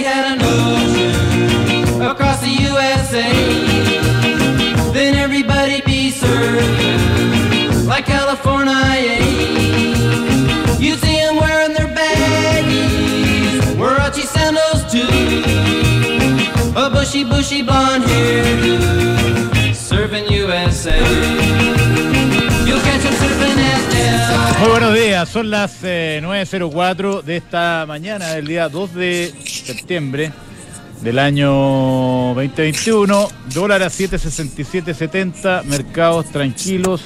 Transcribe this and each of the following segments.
had an ocean across the USA, then everybody'd be served like California. You'd see them wearing their baggies, Warachi sandals too, a bushy blonde hairdo, serving USA. You'll catch them surfing at Del. Muy buenos días, son las 9:04 de esta mañana del día 2 de septiembre del año 2021. Dólar a 7.6770, mercados tranquilos.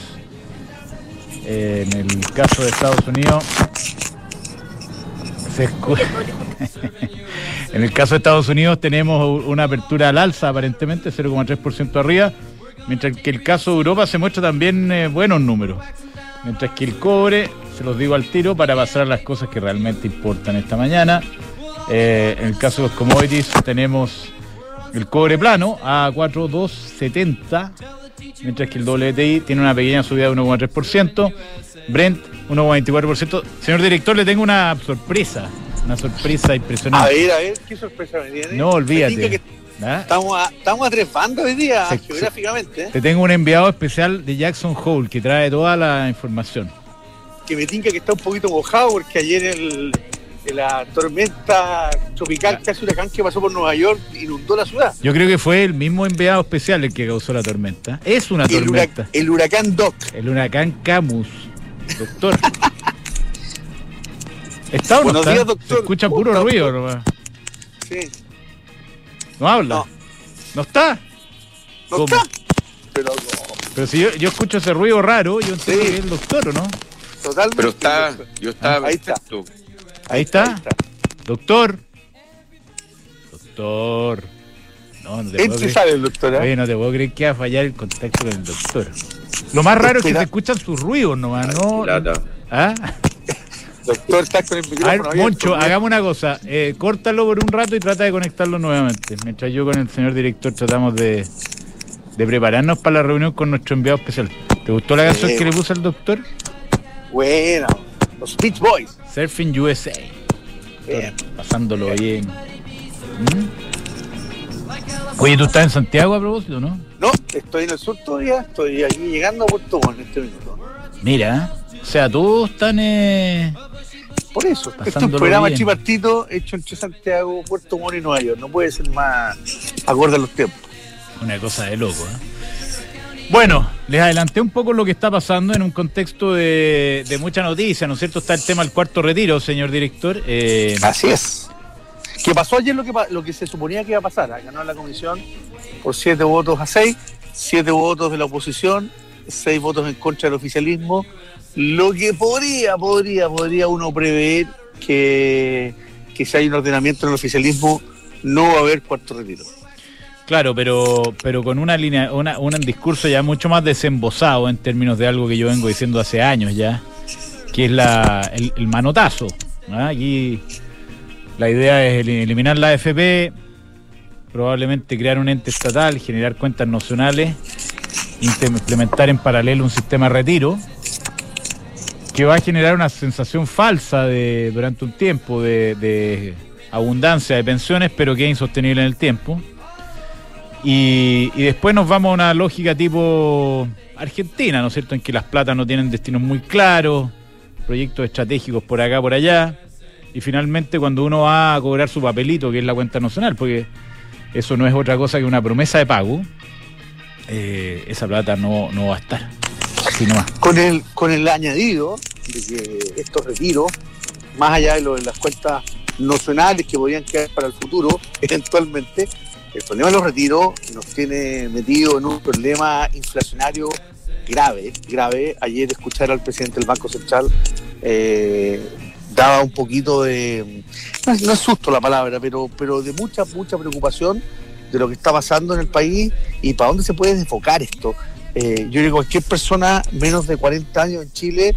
En el caso de Estados Unidos en el caso de Estados Unidos tenemos una apertura al alza, aparentemente 0,3% arriba, mientras que el caso de Europa se muestra también buenos números, mientras que el cobre, se los digo al tiro para pasar a las cosas que realmente importan esta mañana. En el caso de los commodities tenemos el cobre plano a 4.270, mientras que el WTI tiene una pequeña subida de 1,3%, Brent 1,24%. Señor director, le tengo una sorpresa impresionante. A ver, ¿qué sorpresa me tiene? No, olvídate. Estamos a tres bandas hoy día, geográficamente. Te tengo un enviado especial de Jackson Hole que trae toda la información. Que me tinca que está un poquito mojado porque ayer la tormenta tropical, casi huracán que pasó por Nueva York, inundó la ciudad. Yo creo que fue el mismo enviado especial el que causó la tormenta. Es una tormenta. El huracán Doc. El huracán Camus. Doctor. ¿Está o no está? Días, doctor. Se escucha puro ruido nomás. Sí. ¿No habla? No está. No ¿Cómo? está. Pero si yo escucho ese ruido raro, yo entiendo que es el doctor, ¿o no? Totalmente. Pero está, yo estaba. Ahí está. Ahí está. Doctor. No te puedo creer. Sale el doctor, ¿eh? Oye, no te puedo creer que va a fallar el contacto con el doctor. Lo más raro es que se escuchan sus ruidos nomás, ¿no? ¿Ah? Doctor, estás con el micrófono A ver, abierto, Moncho, ¿no? hagamos una cosa. Córtalo por un rato y trata de conectarlo nuevamente. Mientras yo con el señor director tratamos de prepararnos para la reunión con nuestro enviado especial. ¿Te gustó la canción que le puse al doctor? Bueno, los Beach Boys. Surfing USA. Pasándolo bien. Oye, ¿tú estás en Santiago a propósito, no? No, estoy en el sur todavía, estoy aquí llegando a Puerto Montt en este minuto. Mira, o sea, todos están... Por eso, este es un pasándolo programa bien. tripartito hecho entre Santiago, Puerto Montt y Nueva York. No puede ser más acorde a los tiempos. Una cosa de loco, ¿eh? Bueno, les adelanté un poco lo que está pasando en un contexto de mucha noticia, ¿no es cierto? Está el tema del cuarto retiro, señor director. Así es. Que pasó ayer lo que se suponía que iba a pasar. Ganó la comisión por 7 votos a 6, 7 votos de la oposición, 6 votos en contra del oficialismo. Lo que podría uno prever que si hay un ordenamiento en el oficialismo no va a haber cuarto retiro. Claro, pero con una línea, un discurso ya mucho más desembosado en términos de algo que yo vengo diciendo hace años ya, que es el manotazo, ¿no? Aquí la idea es eliminar la AFP, probablemente crear un ente estatal, generar cuentas nacionales, implementar en paralelo un sistema de retiro que va a generar una sensación falsa durante un tiempo de abundancia de pensiones, pero que es insostenible en el tiempo. Y después nos vamos a una lógica tipo Argentina, ¿no es cierto?, en que las platas no tienen destinos muy claros, proyectos estratégicos por acá, por allá, y finalmente cuando uno va a cobrar su papelito, que es la cuenta nacional, porque eso no es otra cosa que una promesa de pago, esa plata no va a estar. Así nomás. Con el añadido de que estos retiros, más allá de las cuentas nacionales que podrían quedar para el futuro, eventualmente, el problema de los retiros nos tiene metido en un problema inflacionario grave. Ayer escuchar al presidente del Banco Central daba un poquito de, no es susto la palabra, pero de mucha preocupación de lo que está pasando en el país y para dónde se puede enfocar esto. Yo digo, cualquier persona menos de 40 años en Chile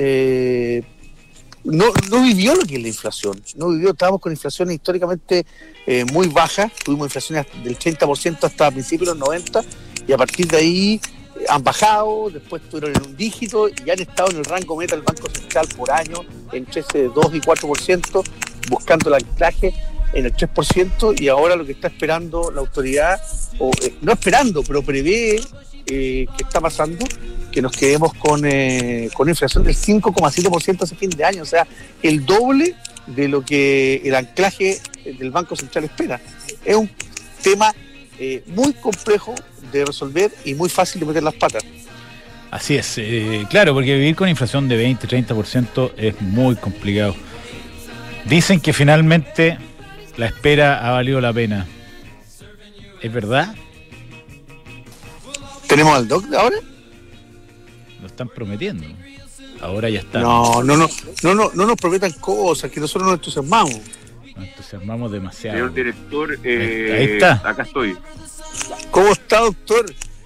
no vivió lo que es la inflación, estábamos con inflaciones históricamente muy bajas, tuvimos inflaciones del 30% hasta principios de los 90 y a partir de ahí han bajado, después estuvieron en un dígito y han estado en el rango meta del Banco Central por año entre ese 2 y 4%, buscando el anclaje en el 3%, y ahora lo que está esperando la autoridad, no esperando, pero prevé que está pasando, que nos quedemos con inflación del 5,7% hace fin de año, o sea, el doble de lo que el anclaje del Banco Central espera. Es un tema muy complejo de resolver y muy fácil de meter las patas. Así es, claro, porque vivir con inflación de 20-30% es muy complicado. Dicen que finalmente la espera ha valido la pena. ¿Es verdad? ¿Tenemos al Doc ahora? Lo están prometiendo. Ahora ya está. No nos prometan cosas, que nosotros nos entusiasmamos. Nos entusiasmamos demasiado. Señor director, ahí está. Acá estoy. ¿Cómo está, doctor?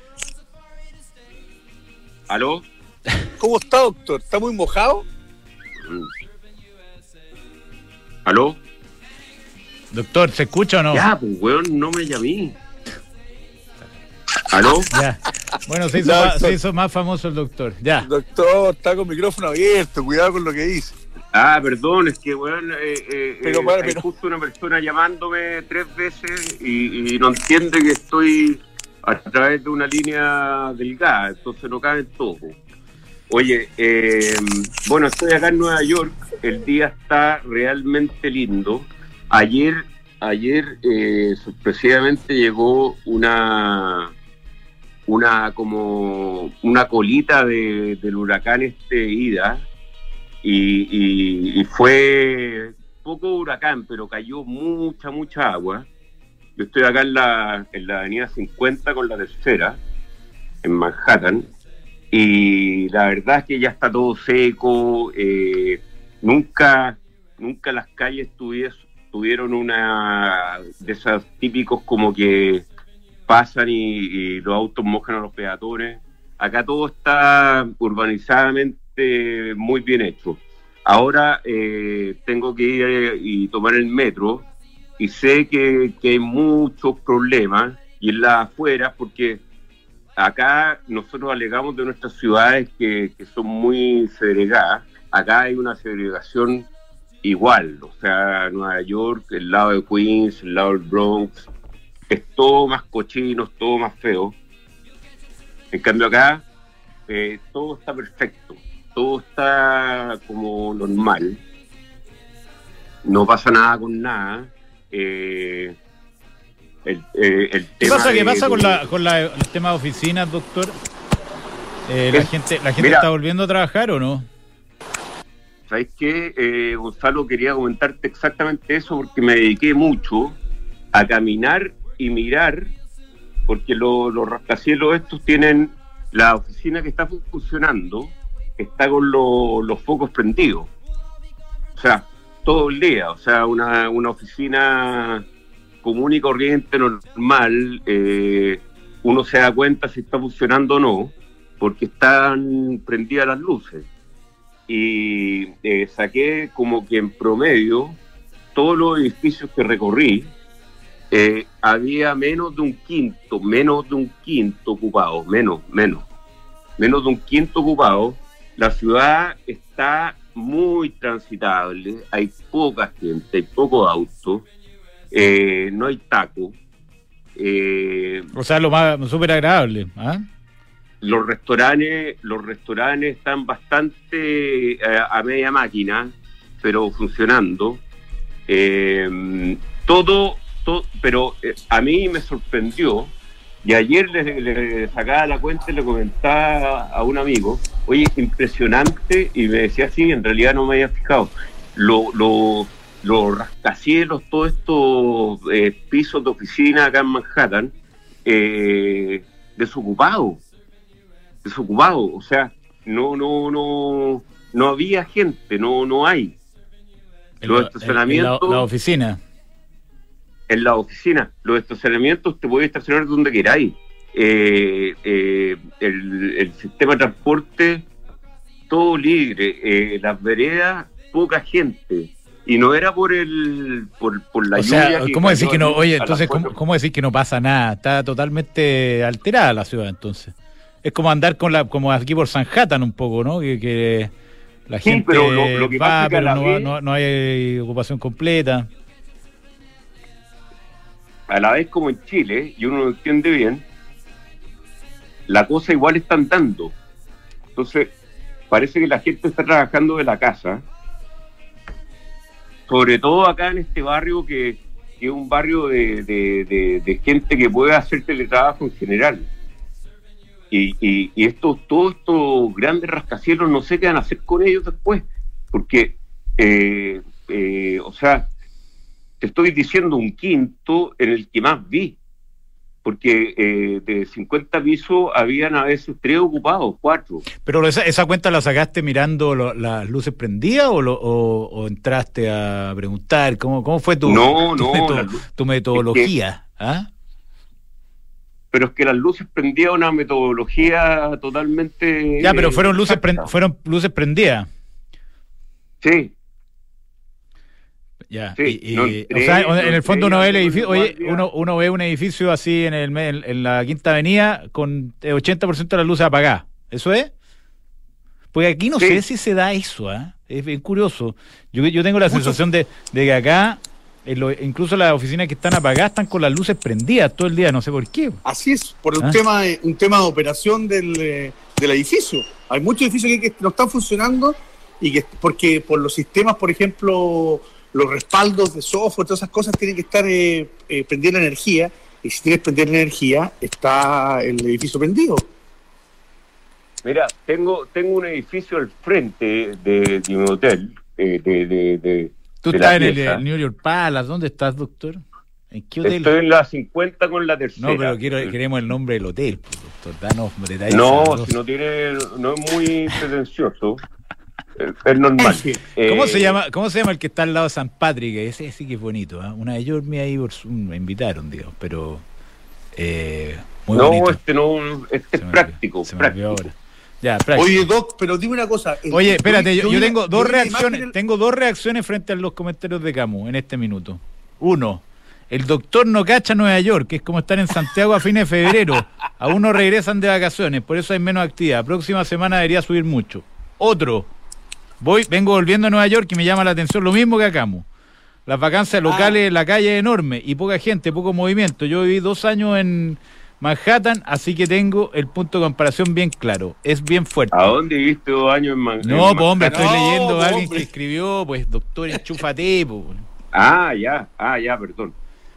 ¿Aló? ¿Cómo está, doctor? ¿Está muy mojado? ¿Aló? Doctor, ¿se escucha o no? Ya, pues, weón, no me llamé. ¿Aló? Ya. Bueno, se hizo más famoso el doctor. Ya. Doctor, está con micrófono abierto, cuidado con lo que dice. Perdón, es que, weón, hay justo una persona llamándome 3 veces y no entiende que estoy a través de una línea delgada, entonces no cabe en todo. Oye, bueno, estoy acá en Nueva York, el día está realmente lindo. Ayer sorpresivamente llegó una colita del huracán Ida, y fue poco huracán, pero cayó mucha agua. Yo estoy acá en la avenida 50 con la tercera, en Manhattan, y la verdad es que ya está todo seco. Nunca las calles tuvieron una de esas típicos como que pasan y los autos mojan a los peatones. Acá todo está urbanizadamente muy bien hecho. Ahora tengo que ir y tomar el metro, y sé que hay muchos problemas, y en las afueras, porque acá nosotros alegamos de nuestras ciudades que son muy segregadas. Acá hay una segregación igual, o sea, Nueva York, el lado de Queens, el lado del Bronx, es todo más cochino, es todo más feo. En cambio acá todo está perfecto, todo está como normal, no pasa nada con nada. El ¿Qué tema pasa con el tema de oficinas, doctor? ¿La gente mira, está volviendo a trabajar o no? ¿Sabes qué, Gonzalo? Quería comentarte exactamente eso, porque me dediqué mucho a caminar y mirar, porque los rascacielos estos tienen la oficina que está funcionando, está con los focos prendidos, o sea, todo el día, o sea, una oficina común y corriente, normal, uno se da cuenta si está funcionando o no, porque están prendidas las luces. Y saqué como que en promedio todos los edificios que recorrí, había menos de un quinto ocupado, menos de un quinto ocupado. La ciudad está muy transitable, hay poca gente, hay pocos autos, no hay taco. O sea, lo más súper agradable, ¿ah? Los restaurantes están bastante a media máquina, pero funcionando. Todo, pero a mí me sorprendió, y ayer le sacaba la cuenta y le comentaba a un amigo, oye, impresionante, y me decía, sí, en realidad no me había fijado, los rascacielos, todos estos pisos de oficina acá en Manhattan, desocupados, o sea, no había gente, no hay. Los estacionamientos... La oficina. En la oficina, los estacionamientos te puedes estacionar donde queráis. El sistema de transporte, todo libre. Las veredas, poca gente. Y no era por la lluvia. O sea, ¿cómo decir que no? Oye, entonces, ¿cómo decir que no pasa nada? Está totalmente alterada la ciudad, entonces. Es como andar como aquí por Manhattan un poco, ¿no? Que la gente pero lo que va, pasa es que pero no hay ocupación completa. a la vez como en Chile, y uno lo entiende bien, la cosa igual está andando. Entonces, parece que la gente está trabajando de la casa, sobre todo acá en este barrio que es un barrio de gente que puede hacer teletrabajo en general. Y todos estos grandes rascacielos, no sé qué van a hacer con ellos después, porque, o sea, te estoy diciendo un quinto en el que más vi, porque de 50 pisos habían a veces 3 ocupados, 4. ¿Pero esa cuenta la sacaste mirando las luces prendidas o entraste a preguntar? ¿Cómo fue tu metodología? ¿Ah? Pero es que las luces prendidas una metodología totalmente... Ya, pero fueron luces prendidas. Sí. Ya, sí, o sea, en el fondo uno ve el edificio, uno ve un edificio así en la Quinta Avenida con 80% de las luces apagadas. ¿Eso es? Porque aquí no sé si se da eso, ¿eh? Es bien curioso. Yo tengo la sensación de que acá, incluso las oficinas que están apagadas están con las luces prendidas todo el día, no sé por qué. Así es, por un tema de operación del edificio. Hay muchos edificios aquí que no están funcionando porque por los sistemas, por ejemplo, los respaldos de software, todas esas cosas tienen que estar prendida la energía, y si tienes prendida la energía, está el edificio prendido. Mira, tengo un edificio al frente de un hotel. Tú estás en el New York Palace, ¿dónde estás, doctor? ¿En qué hotel? Estoy en la 50 con la tercera. No, pero queremos el nombre del hotel, doctor, danos detalles. No, si no es muy pretencioso. Es normal. ¿Cómo se llama el que está al lado de San Patrick? Ese sí que es bonito, ¿eh? Una de ellos me invitaron, digamos, pero muy bonito. Este es práctico. Se me olvidó ahora. Ya, práctico. Oye, Doc, pero dime una cosa. Oye, espérate, yo tengo dos reacciones. Tengo 2 reacciones frente a los comentarios de Camus en este minuto. 1, el doctor no cacha Nueva York, que es como estar en Santiago a fines de febrero. Aún no regresan de vacaciones, por eso hay menos actividad. Próxima semana debería subir mucho. Otro, vengo volviendo a Nueva York y me llama la atención lo mismo que a Camus. Las vacancias locales en la calle enorme y poca gente, poco movimiento. Yo viví 2 años en Manhattan, así que tengo el punto de comparación bien claro. Es bien fuerte. ¿A dónde viviste 2 años en Manhattan? No, pues hombre, estoy leyendo a alguien que escribió, pues, doctor, enchúfate, pues. Ya, perdón.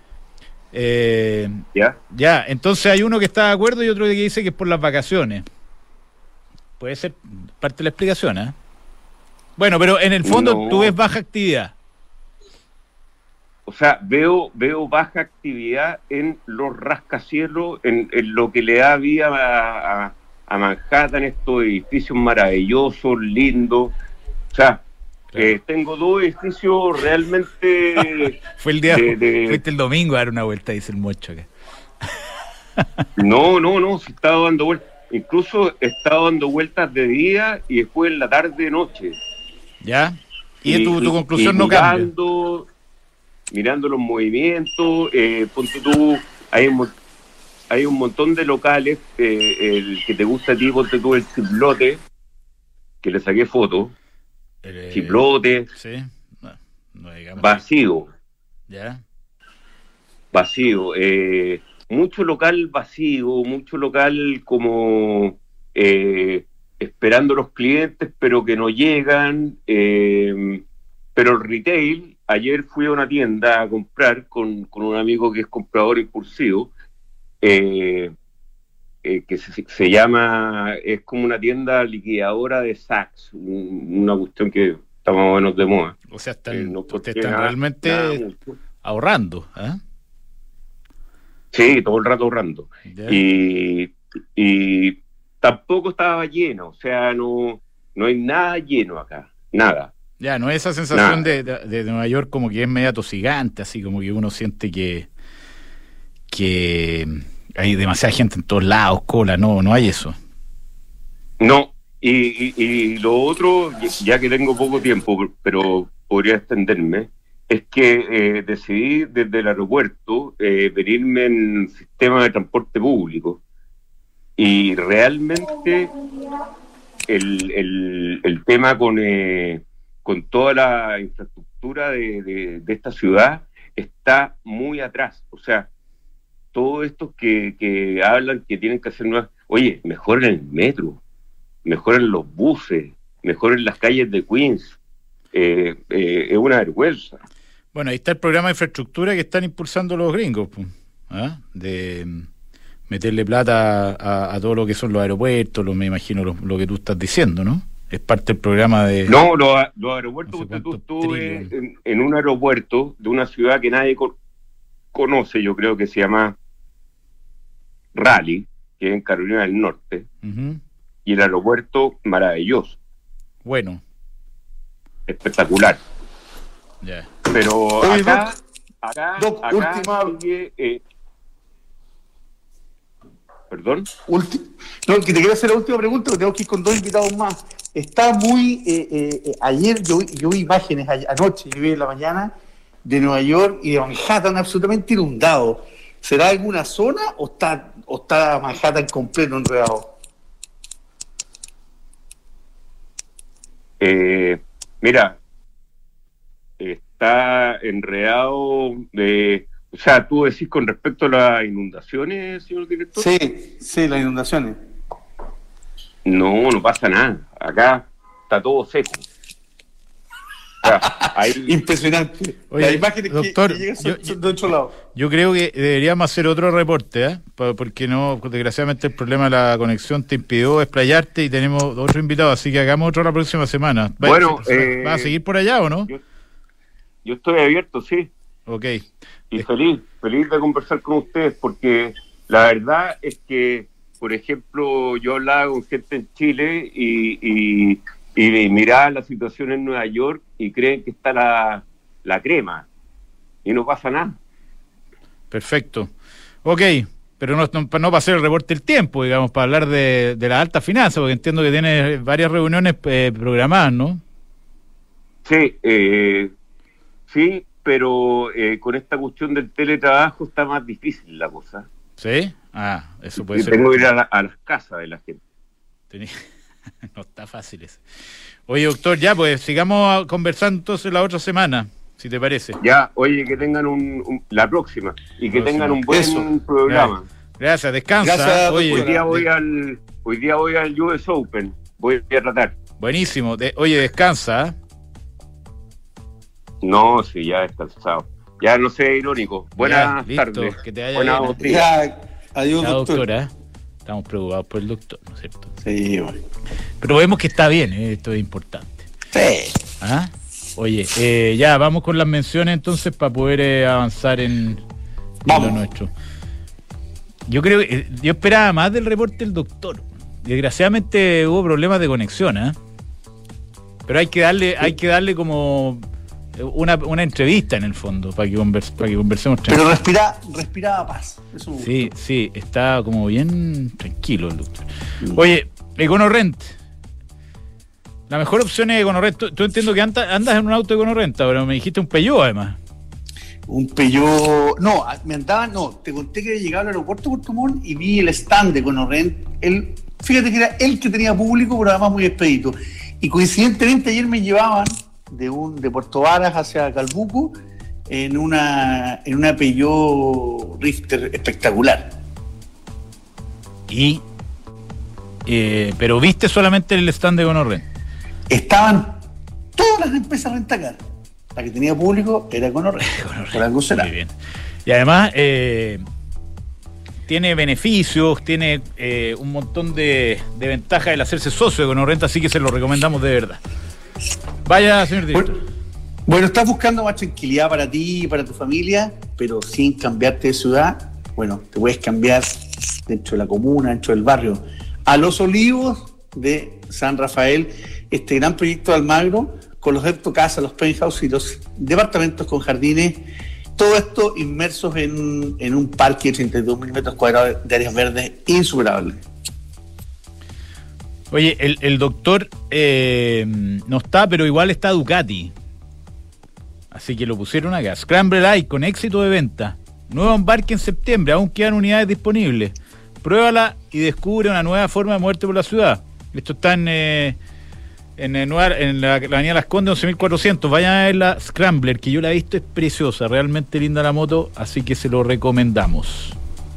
Ya, entonces hay uno que está de acuerdo y otro que dice que es por las vacaciones. Puede ser parte de la explicación, ¿eh? Bueno, pero en el fondo tú ves baja actividad. O sea, veo baja actividad en los rascacielos, en lo que le da vida a Manhattan, estos edificios maravillosos, lindos. O sea, claro. Tengo 2 edificios realmente... Fuiste el domingo a dar una vuelta, dice el mocho acá. No, se estaba dando vueltas. Incluso he estado dando vueltas de día y después en la tarde, noche. ¿Ya? ¿Y tu conclusión no cambia? Mirando los movimientos, ponte tú, hay un montón de locales, el que te gusta a ti, ponte tú el Chiplote, que le saqué foto, Chiplote, sí, no digamos vacío, ¿ya? Vacío, mucho local vacío, mucho local como esperando los clientes, pero que no llegan, pero el retail. Ayer fui a una tienda a comprar con un amigo que es comprador impulsivo, que se llama, es como una tienda liquidadora de Saks, una cuestión que está más o menos de moda. O sea, ustedes están realmente ahorrando, ¿eh? Sí, todo el rato ahorrando. Yeah. Y tampoco estaba lleno, o sea, no hay nada lleno acá, nada. Ya, no es esa sensación de Nueva York como que es media tosigante, así como que uno siente que hay demasiada gente en todos lados, cola, no hay eso. No, y lo otro, ya que tengo poco tiempo, pero podría extenderme, es que decidí desde el aeropuerto venirme en sistema de transporte público y realmente el tema con toda la infraestructura de esta ciudad está muy atrás. O sea, todos estos que hablan que tienen que hacer nuevas... Oye, mejoren el metro, mejoren los buses, mejoren las calles de Queens. Es una vergüenza. Bueno, ahí está el programa de infraestructura que están impulsando los gringos, pues, ¿ah? De meterle plata a todo lo que son los aeropuertos, me imagino lo que tú estás diciendo, ¿no? Es parte del programa de... No, los aeropuertos, no sé tú cuántos estuve trillones. en un aeropuerto de una ciudad que nadie conoce, yo creo que se llama Raleigh, que es en Carolina del Norte, Uh-huh. y el aeropuerto maravilloso, Bueno, espectacular. ya. Pero Oye, acá Doc, última- sigue, ¿perdón? No, que te quiero hacer la última pregunta, porque tengo que ir con dos invitados más. Está muy... ayer yo vi imágenes, anoche, yo vi en la mañana, de Nueva York y de Manhattan absolutamente inundado. ¿Será alguna zona o está Manhattan completo enredado? Mira, está enredado de... O sea, tú decís con respecto a las inundaciones, señor director. Sí, las inundaciones. No pasa nada. Acá está todo seco. O sea, hay... Impresionante. Oye, Las imágenes doctor, que llegan son yo- de otro lado. Yo creo que deberíamos hacer otro reporte, ¿eh? Porque no, desgraciadamente el problema de la conexión te impidió explayarte y tenemos otro invitado, así que hagamos otro la próxima semana. Bueno, ¿vas a seguir por allá o no? yo estoy abierto, sí. Ok. Y feliz de conversar con ustedes, porque la verdad es que, por ejemplo, yo hablaba con gente en Chile y miraba la situación en Nueva York y creen que está la crema y no pasa nada. Perfecto. Ok, pero no para hacer el reporte del tiempo, digamos, para hablar de la alta finanza, porque entiendo que tiene varias reuniones programadas, ¿no? Sí, sí, pero con esta cuestión del teletrabajo está más difícil la cosa. ¿Sí? Ah, eso puede Y ser. tengo que ir a las casas de la gente. No está fácil eso. Oye, doctor, ya, pues sigamos conversando entonces la otra semana, si te parece. Ya, oye, que tengan la próxima y que tengan un buen Eso. programa. Gracias, descansa. Gracias, Oye, doctora. Hoy día voy al US Open. Voy a tratar. buenísimo. Oye, descansa. ¿Eh? No, sí, ya descansado. Ya no sé, irónico. Buenas listo, tardes. que te vaya Buenas bien. días. Ya, adiós, La doctor. doctora. Estamos preocupados por el doctor, ¿no es cierto? Sí, bueno. Pero vemos que está bien, esto es importante. Sí. ¿Ah? Oye, ya, vamos con las menciones entonces para poder avanzar en Vamos. lo nuestro. Yo creo que yo esperaba más del reporte del doctor. Desgraciadamente hubo problemas de conexión, ¿eh? Pero hay que darle como una entrevista en el fondo para que conversemos Pero tranquilo. respiraba paz. Eso me Sí, gustó. sí, está como bien tranquilo el doctor. Oye, EconoRent. La mejor opción es EconoRent. Tú entiendo que andas en un auto de EconoRent, pero me dijiste un Peugeot además. Un Peugeot. No, te conté que llegaba al aeropuerto de Puerto Montt y vi el stand de Conorrent. Fíjate que era el que tenía público, pero además muy expedito. Y coincidentemente ayer me llevaban de Puerto Varas hacia Calbuco en una Peugeot Rifter espectacular. Pero viste solamente el stand de EconoRent. Estaban todas las empresas rentacar. La que tenía público era Conorrent. Por algo será. Muy bien. Y además tiene beneficios, tiene un montón de ventajas el hacerse socio de EconoRent, así que se lo recomendamos de verdad. Vaya, señor director. Bueno, estás buscando más tranquilidad para ti y para tu familia, pero sin cambiarte de ciudad. Bueno, te puedes cambiar dentro de la comuna, dentro del barrio. A Los Olivos de San Rafael, este gran proyecto de Almagro, con los casas, los penthouse y los departamentos con jardines, todo esto inmersos en un parque de 32.000 metros cuadrados de áreas verdes insuperables. Oye, el doctor no está, pero igual está Ducati. Así que lo pusieron acá. Scramble Light con éxito de venta. Nuevo embarque en septiembre, aún quedan unidades disponibles. Pruébala y descubre una nueva forma de moverte por la ciudad. Esto está en la avenida Las Condes 11.400. Vayan a ver la Scrambler, que yo la he visto, es preciosa, realmente linda la moto, así que se lo recomendamos.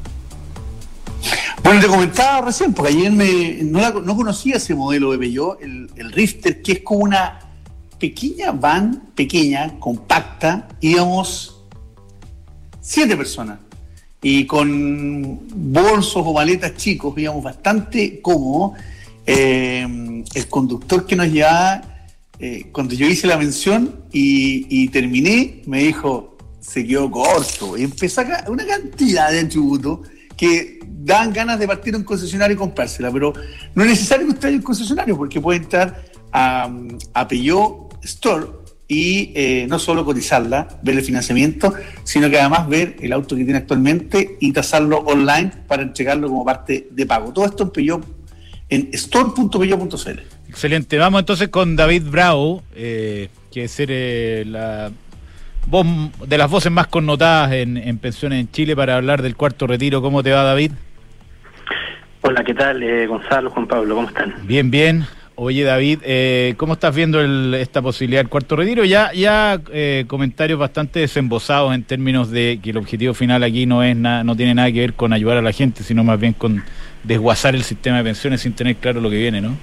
Bueno, te comentaba recién, porque ayer no conocía ese modelo de Peugeot, el Rifter, que es como una pequeña van, compacta, íbamos 7 personas. Y con bolsos o maletas chicos, íbamos bastante cómodos. El conductor que nos llevaba, cuando yo hice la mención y terminé, me dijo, se quedó corto. Y empezó una cantidad de atributos que dan ganas de partir a un concesionario y comprársela, pero no es necesario que usted vaya a un concesionario, porque puede entrar a Peugeot Store y no solo cotizarla, ver el financiamiento, sino que además ver el auto que tiene actualmente y tasarlo online para entregarlo como parte de pago. Todo esto en Peugeot, en store.peugeot.cl. Excelente. Vamos entonces con David Bravo, que es la voz de las voces más connotadas en pensiones en Chile, para hablar del cuarto retiro. ¿Cómo te va, David? Hola, ¿qué tal? Gonzalo, Juan Pablo, ¿cómo están? Bien, bien. Oye, David, ¿cómo estás viendo esta posibilidad del cuarto retiro? Ya comentarios bastante desembosados en términos de que el objetivo final aquí no tiene nada que ver con ayudar a la gente, sino más bien con desguazar el sistema de pensiones sin tener claro lo que viene, ¿no?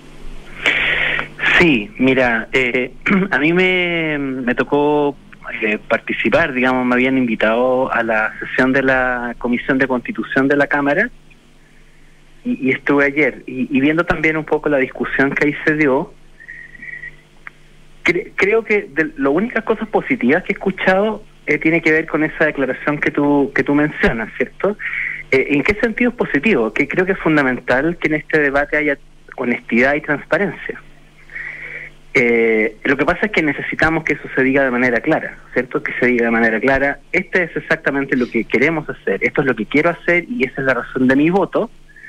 Sí, mira, a mí me tocó participar, digamos, me habían invitado a la sesión de la Comisión de Constitución de la Cámara, y estuve ayer, y viendo también un poco la discusión que ahí se dio, creo que las únicas cosas positivas que he escuchado tiene que ver con esa declaración que tú mencionas, ¿cierto? ¿En qué sentido es positivo? Que creo que es fundamental que en este debate haya honestidad y transparencia. Lo que pasa es que necesitamos que eso se diga de manera clara, ¿cierto? Que se diga de manera clara, este es exactamente lo que queremos hacer, esto es lo que quiero hacer y esa es la razón de mi voto.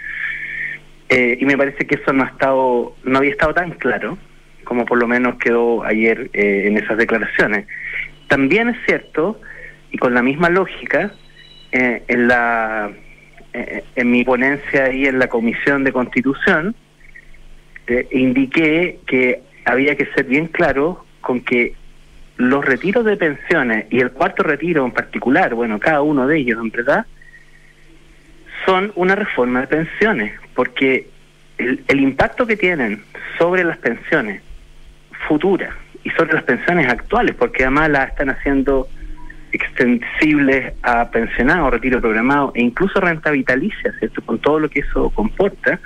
Y me parece que eso no había estado tan claro como por lo menos quedó ayer en esas declaraciones. También es cierto, y con la misma lógica, en mi ponencia y en la Comisión de Constitución, indiqué que había que ser bien claro con que los retiros de pensiones y el cuarto retiro en particular, bueno, cada uno de ellos en verdad, son una reforma de pensiones, porque el impacto que tienen sobre las pensiones futuras y sobre las pensiones actuales, porque además las están haciendo extensibles a pensionados, retiro programado e incluso renta vitalicia, ¿cierto? Con todo lo que eso comporta,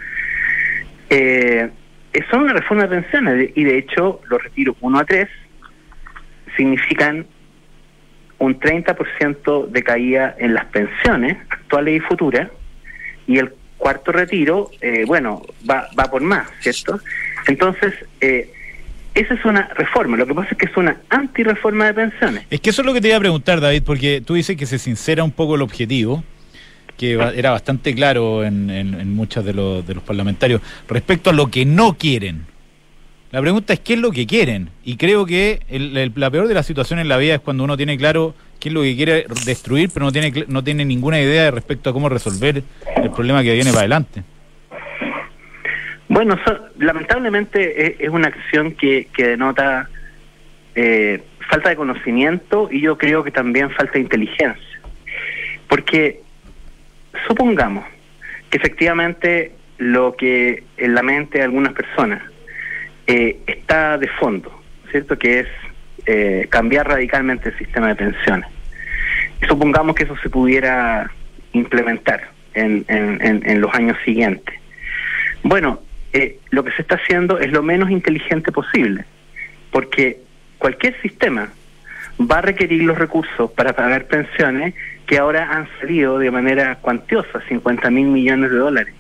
son una reforma de pensiones, y de hecho los retiros 1 a 3 significan un 30% de caída en las pensiones actuales y futuras, y el cuarto retiro, va por más, ¿cierto? Entonces, esa es una reforma. Lo que pasa es que es una antirreforma de pensiones. Es que eso es lo que te iba a preguntar, David, porque tú dices que se sincera un poco el objetivo, que era bastante claro en muchos de los parlamentarios, respecto a lo que no quieren. La pregunta es qué es lo que quieren, y creo que la peor de las situaciones en la vida es cuando uno tiene claro qué es lo que quiere destruir, pero no tiene ninguna idea respecto a cómo resolver el problema que viene para adelante. Bueno, lamentablemente es una acción que denota falta de conocimiento, y yo creo que también falta de inteligencia, porque supongamos que efectivamente lo que en la mente de algunas personas está de fondo, ¿cierto? Que es cambiar radicalmente el sistema de pensiones. Y supongamos que eso se pudiera implementar en los años siguientes. Bueno, lo que se está haciendo es lo menos inteligente posible, porque cualquier sistema va a requerir los recursos para pagar pensiones que ahora han salido de manera cuantiosa, $50.000 millones.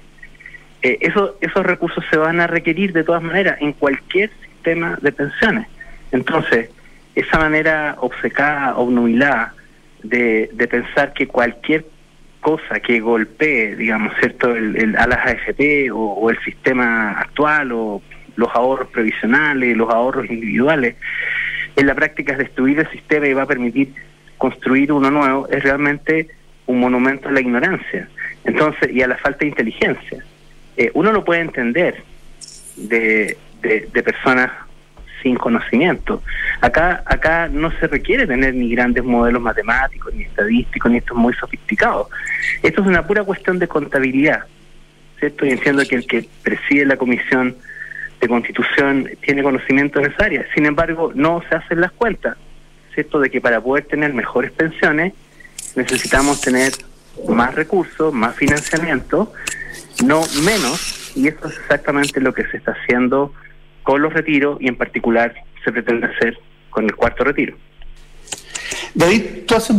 Esos recursos se van a requerir de todas maneras en cualquier sistema de pensiones. Entonces, esa manera obcecada, obnubilada de pensar que cualquier cosa que golpee, digamos, ¿cierto?, a las AFP o el sistema actual, o los ahorros previsionales, los ahorros individuales, en la práctica es destruir el sistema y va a permitir construir uno nuevo, es realmente un monumento a la ignorancia, entonces, y a la falta de inteligencia. Uno no puede entender de personas sin conocimiento. Acá no se requiere tener ni grandes modelos matemáticos, ni estadísticos, ni estos muy sofisticados. Esto es una pura cuestión de contabilidad, ¿cierto? Y entiendo que el que preside la Comisión de Constitución tiene conocimiento en esa área. Sin embargo, no se hacen las cuentas, ¿cierto? De que para poder tener mejores pensiones necesitamos tener más recursos, más financiamiento, no menos, y eso es exactamente lo que se está haciendo con los retiros y en particular se pretende hacer con el cuarto retiro. David, tú haces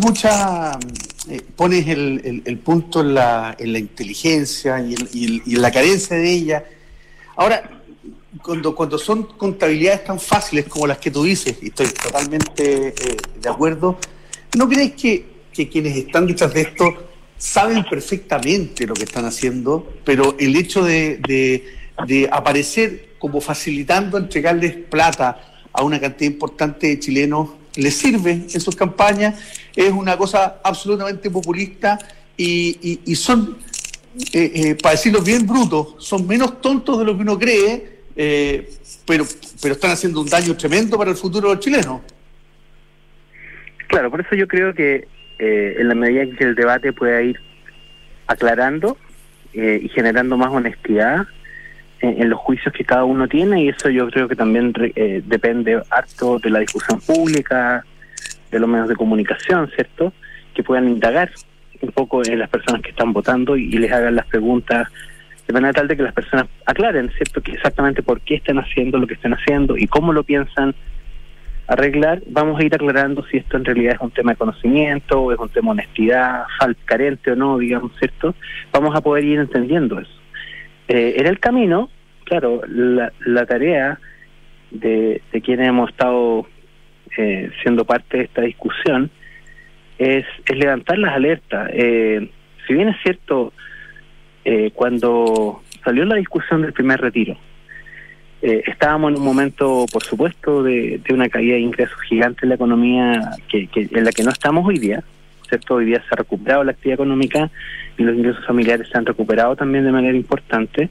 pones el punto en la inteligencia y en la carencia de ella. Ahora, cuando son contabilidades tan fáciles como las que tú dices, y estoy totalmente de acuerdo, ¿no crees que quienes están detrás de esto saben perfectamente lo que están haciendo, pero el hecho de aparecer como facilitando entregarles plata a una cantidad importante de chilenos les sirve en sus campañas? Es una cosa absolutamente populista y son, para decirlo bien brutos, son menos tontos de lo que uno cree, pero están haciendo un daño tremendo para el futuro de los chilenos. Claro, por eso yo creo que en la medida en que el debate pueda ir aclarando y generando más honestidad en los juicios que cada uno tiene, y eso yo creo que también depende harto de la discusión pública, de los medios de comunicación, ¿cierto? Que puedan indagar un poco en las personas que están votando y les hagan las preguntas de manera tal de que las personas aclaren, ¿cierto? Que exactamente por qué están haciendo lo que están haciendo y cómo lo piensan arreglar. Vamos a ir aclarando si esto en realidad es un tema de conocimiento, es un tema de honestidad, carente o no, digamos, ¿cierto? Vamos a poder ir entendiendo eso. En el camino, claro, la tarea de quienes hemos estado siendo parte de esta discusión es levantar las alertas. Si bien es cierto, cuando salió la discusión del primer retiro, estábamos en un momento, por supuesto, de una caída de ingresos gigante en la economía en la que no estamos hoy día, ¿cierto? Hoy día se ha recuperado la actividad económica y los ingresos familiares se han recuperado también de manera importante.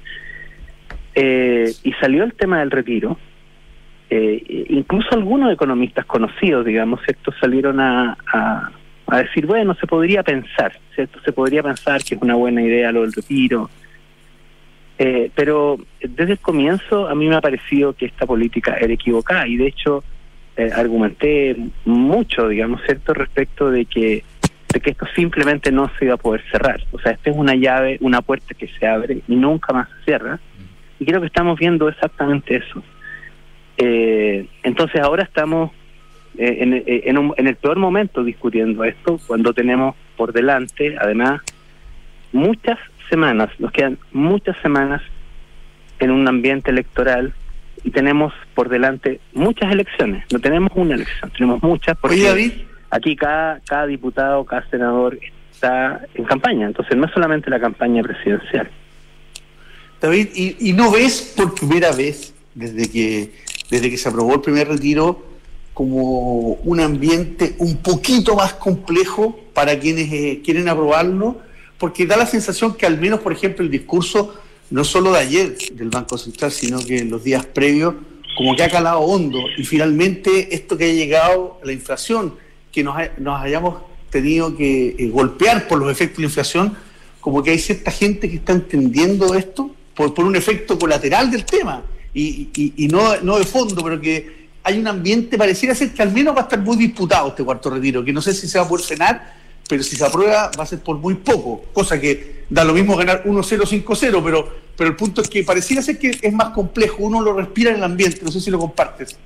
Y salió el tema del retiro. Incluso algunos economistas conocidos, digamos, ¿cierto?, salieron a decir, bueno, se podría pensar, ¿cierto? Se podría pensar que es una buena idea lo del retiro. Pero desde el comienzo a mí me ha parecido que esta política era equivocada y de hecho argumenté mucho, digamos, ¿cierto?, respecto de que esto simplemente no se iba a poder cerrar. O sea, esta es una llave, una puerta que se abre y nunca más se cierra. Y creo que estamos viendo exactamente eso. Entonces ahora estamos en el peor momento discutiendo esto, cuando tenemos por delante, además, muchas semanas, nos quedan muchas semanas en un ambiente electoral y tenemos por delante muchas elecciones. No tenemos una elección, tenemos muchas, porque Oye, David, aquí cada diputado, cada senador está en campaña, entonces no es solamente la campaña presidencial. David, ¿y no ves por primera vez, desde que se aprobó el primer retiro, como un ambiente un poquito más complejo para quienes quieren aprobarlo? Porque da la sensación que al menos, por ejemplo, el discurso, no solo de ayer del Banco Central, sino que en los días previos, como que ha calado hondo. Y finalmente esto que ha llegado, la inflación, que nos hayamos tenido que golpear por los efectos de la inflación, como que hay cierta gente que está entendiendo esto por un efecto colateral del tema y no de fondo, pero que hay un ambiente, pareciera ser que al menos va a estar muy disputado este cuarto retiro, que no sé si se va a poder frenar, pero si se aprueba va a ser por muy poco, cosa que da lo mismo ganar 1-0, 5-0, pero el punto es que pareciera ser que es más complejo, uno lo respira en el ambiente, no sé si lo compartes.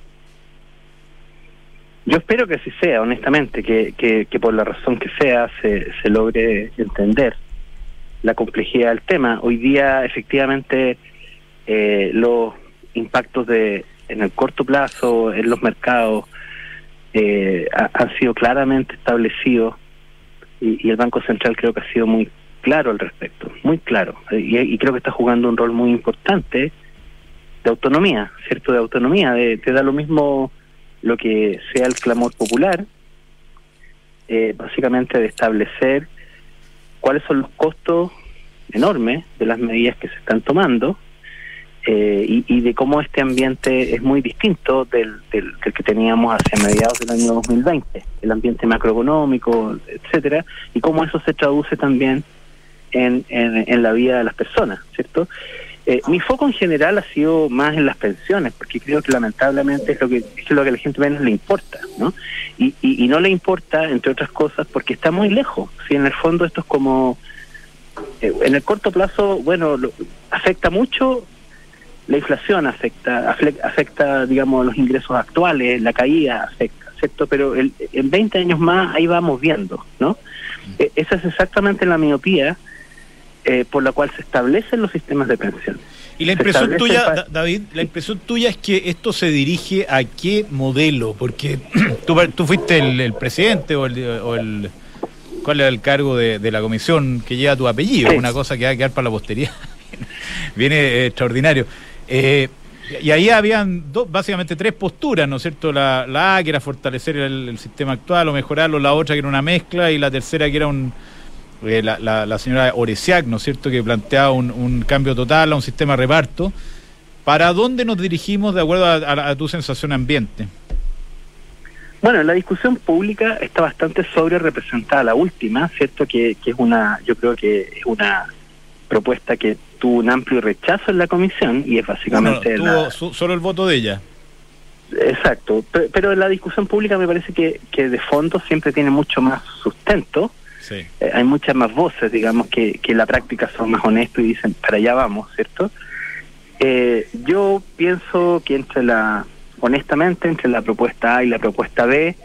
Yo espero que así sea, honestamente, que por la razón que sea se logre entender la complejidad del tema. Hoy día, efectivamente, los impactos en el corto plazo en los mercados han sido claramente establecidos y el Banco Central creo que ha sido muy claro al respecto, muy claro, y creo que está jugando un rol muy importante de autonomía, ¿cierto? De autonomía, te da lo mismo lo que sea el clamor popular, básicamente de establecer cuáles son los costos enormes de las medidas que se están tomando y de cómo este ambiente es muy distinto del que teníamos hacia mediados del año 2020, el ambiente macroeconómico, etcétera, y cómo eso se traduce también en la vida de las personas, ¿cierto? Mi foco en general ha sido más en las pensiones, porque creo que lamentablemente es lo que a la gente menos le importa, ¿no? Y no le importa, entre otras cosas, porque está muy lejos. Si en el fondo esto es como, en el corto plazo, bueno, afecta mucho. La inflación afecta, digamos, los ingresos actuales, la caída afecta, ¿cierto? Pero en 20 años más ahí vamos viendo, ¿no? Esa es exactamente la miopía por la cual se establecen los sistemas de pensión. Y la impresión tuya, David, la impresión tuya es que esto se dirige a qué modelo, porque tú fuiste el presidente o el ¿cuál era el cargo de la comisión que lleva tu apellido? Sí. Una cosa que va a quedar para la posteridad. Viene extraordinario. Y ahí habían básicamente tres posturas, ¿no es cierto? La A, que era fortalecer el sistema actual o mejorarlo, la otra que era una mezcla, y la tercera que era la señora Oresiak, ¿no es cierto?, que planteaba un cambio total a un sistema de reparto. ¿Para dónde nos dirigimos de acuerdo a tu sensación ambiente? Bueno, la discusión pública está bastante sobre representada, la última, ¿cierto?, que es yo creo que es una propuesta que tuvo un amplio rechazo en la comisión, y es básicamente tuvo solo el voto de ella. Exacto, pero en la discusión pública me parece que de fondo siempre tiene mucho más sustento. Sí. Hay muchas más voces, digamos, que en la práctica son más honestos y dicen, para allá vamos, ¿cierto? Yo pienso que honestamente, entre la propuesta A y la propuesta B,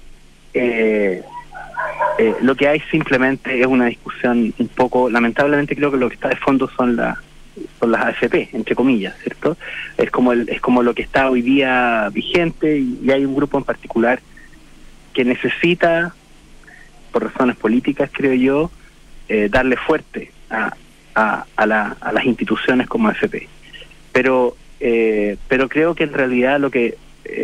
lo que hay simplemente es una discusión un poco, lamentablemente creo que lo que está de fondo son las AFP, entre comillas, ¿cierto? Es como lo que está hoy día vigente, y hay un grupo en particular que necesita, por razones políticas, creo yo, darle fuerte a las instituciones como AFP. Pero creo que en realidad lo que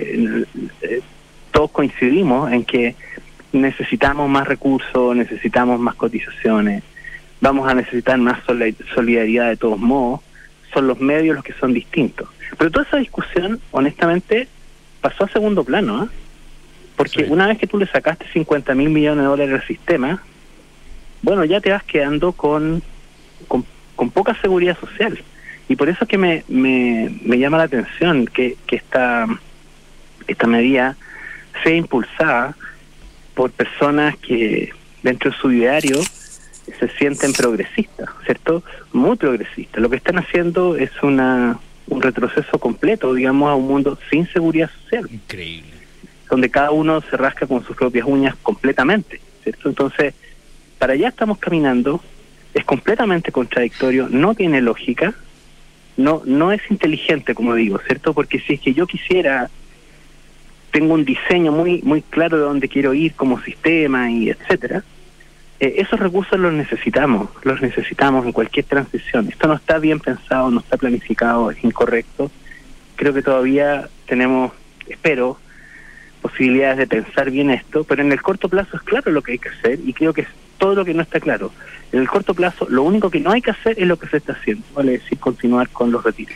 todos coincidimos en que necesitamos más recursos, necesitamos más cotizaciones, vamos a necesitar más solidaridad de todos modos, son los medios los que son distintos. Pero toda esa discusión, honestamente, pasó a segundo plano, ¿eh? Porque una vez que tú le sacaste 50.000 millones de dólares al sistema, bueno, ya te vas quedando con poca seguridad social. Y por eso es que me llama la atención que esta medida sea impulsada por personas que dentro de su ideario se sienten progresistas, ¿cierto? Muy progresistas. Lo que están haciendo es un retroceso completo, digamos, a un mundo sin seguridad social. Increíble. Donde cada uno se rasca con sus propias uñas completamente, ¿cierto? Entonces, para allá estamos caminando, es completamente contradictorio, no tiene lógica, no es inteligente, como digo, ¿cierto? Porque si es que yo quisiera, tengo un diseño muy claro de dónde quiero ir como sistema y etcétera, esos recursos los necesitamos en cualquier transición. Esto no está bien pensado, no está planificado, es incorrecto. Creo que todavía tenemos, espero, posibilidades de pensar bien esto, pero en el corto plazo es claro lo que hay que hacer, y creo que es todo lo que no está claro. En el corto plazo, lo único que no hay que hacer es lo que se está haciendo, vale decir, continuar con los retiros.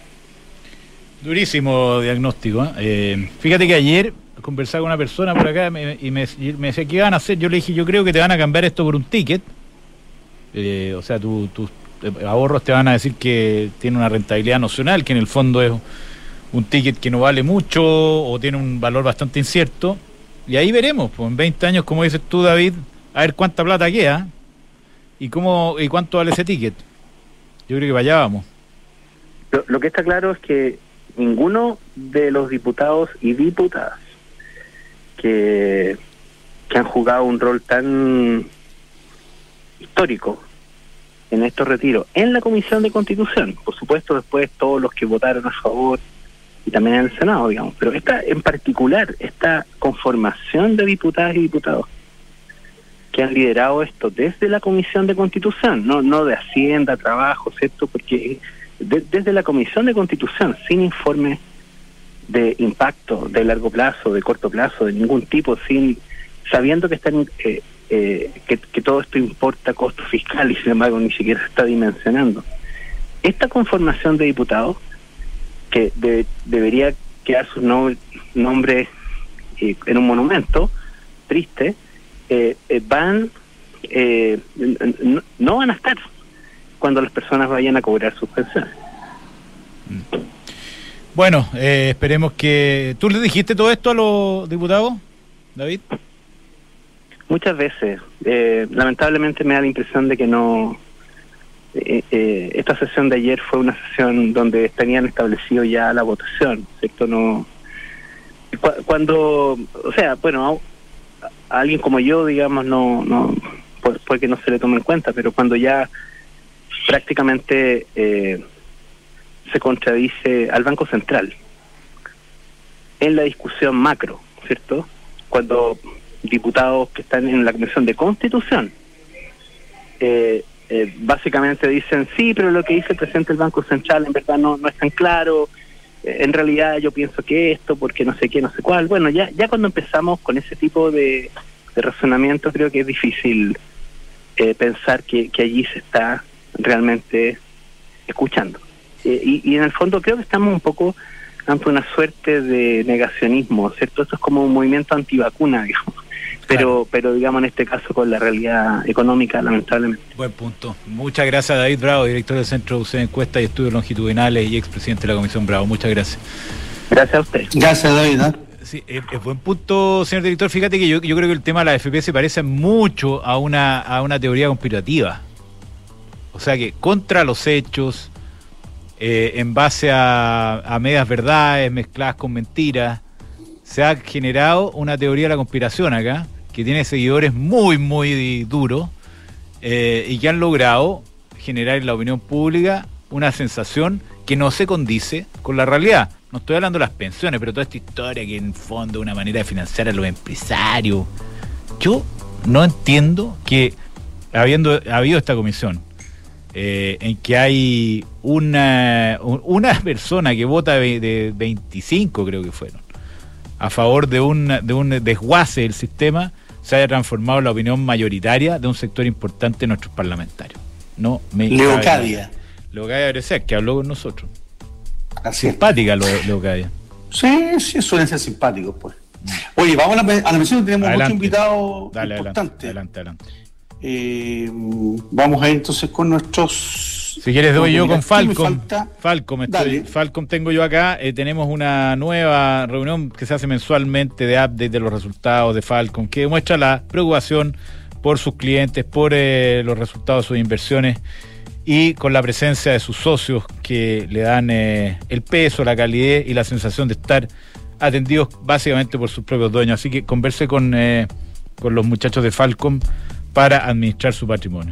Durísimo diagnóstico, ¿eh? Fíjate que ayer conversaba con una persona por acá y me decía, ¿qué van a hacer? Yo le dije, yo creo que te van a cambiar esto por un ticket. O sea, tus ahorros te van a decir que tiene una rentabilidad nocional, que en el fondo es un ticket que no vale mucho o tiene un valor bastante incierto. Y ahí veremos, pues en 20 años, como dices tú, David, a ver cuánta plata queda y cuánto vale ese ticket. Yo creo que para allá vamos. Lo que está claro es que ninguno de los diputados y diputadas que han jugado un rol tan histórico en estos retiros, en la Comisión de Constitución, por supuesto después todos los que votaron a favor y también en el Senado, digamos, pero en particular, esta conformación de diputadas y diputados que han liderado esto desde la Comisión de Constitución, no de Hacienda, Trabajo, ¿cierto? Porque desde la Comisión de Constitución, sin informe de impacto de largo plazo, de corto plazo, de ningún tipo, sabiendo que que todo esto importa costo fiscal y sin embargo ni siquiera se está dimensionando. esta conformación de diputados, que debería quedar su nombre en un monumento triste, no van a estar cuando las personas vayan a cobrar sus pensiones. Bueno, esperemos que... ¿Tú le dijiste todo esto a los diputados, David? Muchas veces. Lamentablemente me da la impresión de que no... esta sesión de ayer fue una sesión donde tenían establecido ya la votación, ¿cierto? No... Cuando... O sea, bueno, a alguien como yo, digamos, no puede que no se le tome en cuenta, pero cuando ya prácticamente... se contradice al Banco Central en la discusión macro, ¿cierto? Cuando diputados que están en la Comisión de Constitución básicamente dicen, sí, pero lo que dice el presidente del Banco Central en verdad no es tan claro, en realidad yo pienso que esto, porque no sé qué, no sé cuál. Bueno, ya cuando empezamos con ese tipo de razonamiento, creo que es difícil pensar que allí se está realmente escuchando. Y en el fondo creo que estamos un poco ante una suerte de negacionismo, ¿cierto? Esto es como un movimiento antivacuna, digamos. Pero digamos en este caso con la realidad económica, lamentablemente. Buen punto. Muchas gracias, David Bravo, director del Centro de Encuestas y Estudios Longitudinales y expresidente de la Comisión Bravo. Muchas gracias. Gracias a usted. Gracias, David. Sí, es buen punto, señor director. Fíjate que yo creo que el tema de la AFP se parece mucho a una teoría conspirativa. O sea que contra los hechos... en base a medias verdades mezcladas con mentiras, se ha generado una teoría de la conspiración acá, que tiene seguidores muy, muy duros, y que han logrado generar en la opinión pública una sensación que no se condice con la realidad. No estoy hablando de las pensiones, pero toda esta historia que en fondo es una manera de financiar a los empresarios. Yo no entiendo que, habiendo habido esta comisión, en que hay una persona que vota de 25, creo que fueron, a favor de un desguace del sistema, se haya transformado en la opinión mayoritaria de un sector importante de nuestros parlamentarios. No me Leocadia Bresec, que habló con nosotros. Así es. Simpática Leocadia. Sí, suelen ser simpáticos, pues. Oye, vamos a la mención, tenemos muchos invitados importantes. Adelante. Vamos a ir entonces con nuestros... Si quieres doy yo con Falcom. Falcom tengo yo acá. Tenemos una nueva reunión que se hace mensualmente de update de los resultados de Falcom, que demuestra la preocupación por sus clientes, por los resultados de sus inversiones, y con la presencia de sus socios que le dan el peso, la calidez y la sensación de estar atendidos básicamente por sus propios dueños. Así que converse con los muchachos de Falcom para administrar su patrimonio.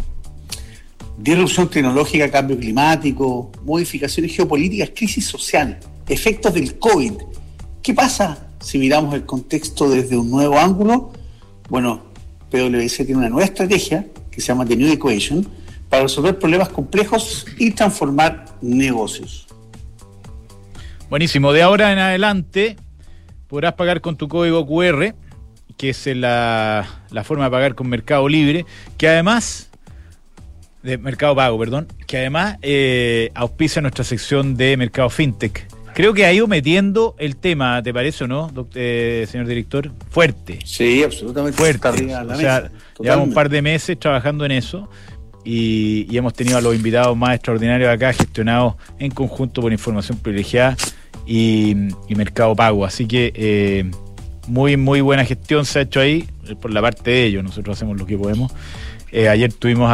Disrupción tecnológica, cambio climático, modificaciones geopolíticas, crisis social, efectos del COVID. ¿Qué pasa si miramos el contexto desde un nuevo ángulo? Bueno, PwC tiene una nueva estrategia que se llama The New Equation para resolver problemas complejos y transformar negocios. Buenísimo. De ahora en adelante podrás pagar con tu código QR, que es la forma de pagar con Mercado Libre, que además, de Mercado Pago, perdón, que además auspicia nuestra sección de Mercado FinTech. Creo que ha ido metiendo el tema, ¿te parece o no, señor director? Fuerte. Sí, absolutamente. Fuerte. Arriba la o sea, mesa. llevamos un par de meses trabajando en eso y hemos tenido a los invitados más extraordinarios acá, gestionados en conjunto por Información Privilegiada y Mercado Pago. Así que... muy buena gestión se ha hecho ahí por la parte de ellos. Nosotros hacemos lo que podemos. Ayer tuvimos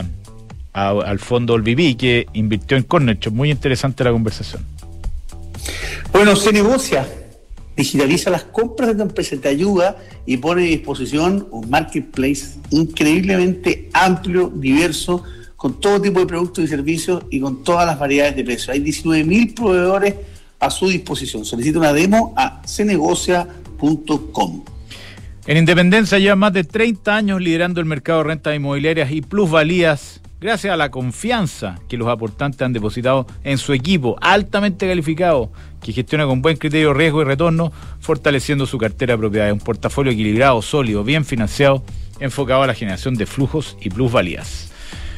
al fondo Olviví, que invirtió en Cornershop. Muy interesante la conversación. Bueno, se negocia, digitaliza las compras de tu empresa, te ayuda y pone a disposición un marketplace increíblemente amplio, diverso, con todo tipo de productos y servicios y con todas las variedades de precios. Hay 19.000 proveedores a su disposición. Solicita una demo a cenegocia.com. En Independencia lleva más de 30 años liderando el mercado de rentas inmobiliarias y plusvalías, gracias a la confianza que los aportantes han depositado en su equipo altamente calificado, que gestiona con buen criterio riesgo y retorno, fortaleciendo su cartera de propiedades. Un portafolio equilibrado, sólido, bien financiado, enfocado a la generación de flujos y plusvalías.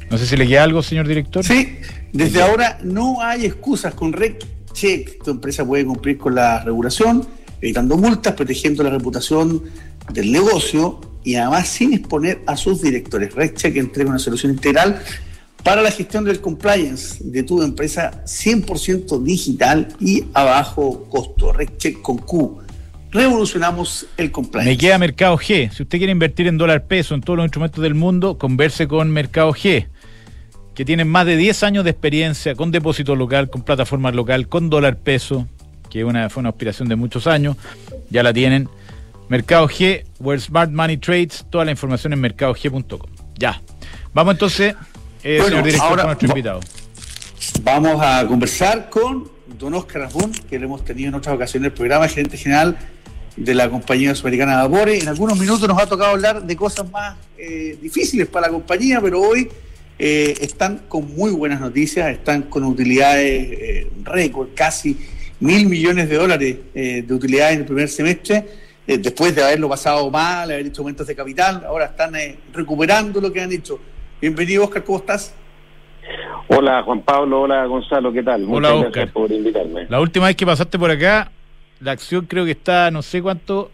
No sé si le queda algo, señor director. Sí, desde ahora no hay excusas. Con RecCheck tu empresa puede cumplir con la regulación, evitando multas, protegiendo la reputación del negocio y además sin exponer a sus directores. RecCheck entrega una solución integral para la gestión del compliance de tu empresa 100% digital y a bajo costo. RecCheck con Q. Revolucionamos el compliance. Me queda Mercado G. Si usted quiere invertir en dólar peso en todos los instrumentos del mundo, converse con Mercado G, que tienen más de 10 años de experiencia con depósito local, con plataforma local, con dólar peso, que fue una aspiración de muchos años. Ya la tienen. Mercado G, where smart money trades. Toda la información en mercadog.com. Ya. Vamos entonces, señor director, con nuestro invitado. Vamos a conversar con don Óscar Asbun, que lo hemos tenido en otras ocasiones en el programa, gerente general de la compañía sudamericana de Vapores. En algunos minutos nos ha tocado hablar de cosas más difíciles para la compañía, pero hoy están con muy buenas noticias, están con utilidades récord, casi $1.000 millones de utilidades en el primer semestre, después de haberlo pasado mal, haber hecho aumentos de capital. Ahora están recuperando lo que han hecho. Bienvenido, Óscar, ¿cómo estás? Hola, Juan Pablo, hola, Gonzalo, ¿qué tal? Hola, Muchas Óscar. gracias por invitarme. La última vez que pasaste por acá, la acción creo que está no sé cuánto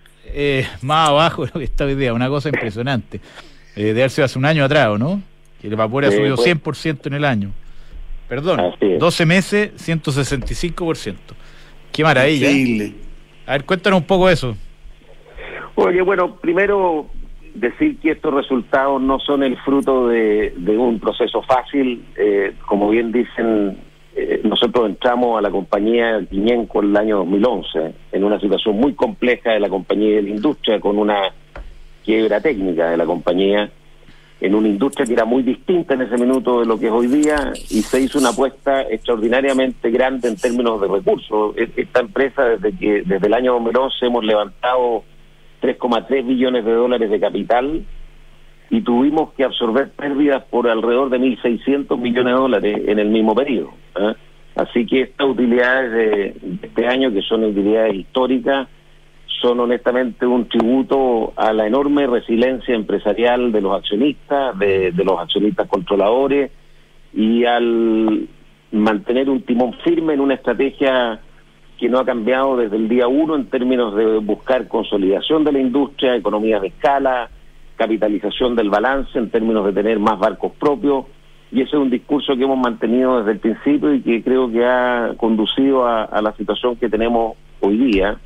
más abajo de lo que está hoy día, una cosa impresionante. De haber sido hace un año atrás, ¿o no? Que el vapor ha subido 100% en el año. Perdón, 12 meses, 165%. Qué maravilla. Increíble. A ver, cuéntanos un poco eso. Oye, bueno, primero decir que estos resultados no son el fruto de un proceso fácil. Como bien dicen, nosotros entramos a la compañía Quimienco en el año 2011, en una situación muy compleja de la compañía y de la industria, con una quiebra técnica de la compañía, en una industria que era muy distinta en ese minuto de lo que es hoy día, y se hizo una apuesta extraordinariamente grande en términos de recursos. Esta empresa, desde el año 2011 hemos levantado $3,3 billones de capital y tuvimos que absorber pérdidas por alrededor de $1.600 millones en el mismo periodo. Así que estas utilidades de este año, que son utilidades históricas, son honestamente un tributo a la enorme resiliencia empresarial de los accionistas, de los accionistas controladores, y al mantener un timón firme en una estrategia que no ha cambiado desde el día 1 en términos de buscar consolidación de la industria, economías de escala, capitalización del balance en términos de tener más barcos propios, y ese es un discurso que hemos mantenido desde el principio y que creo que ha conducido a la situación que tenemos hoy día,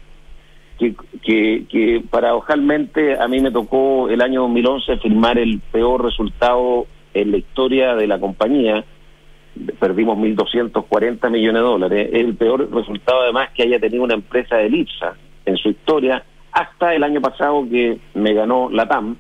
que paradojalmente a mí me tocó el año 2011 firmar el peor resultado en la historia de la compañía. Perdimos $1.240 millones, el peor resultado además que haya tenido una empresa de Lipsa en su historia, hasta el año pasado que me ganó la TAM,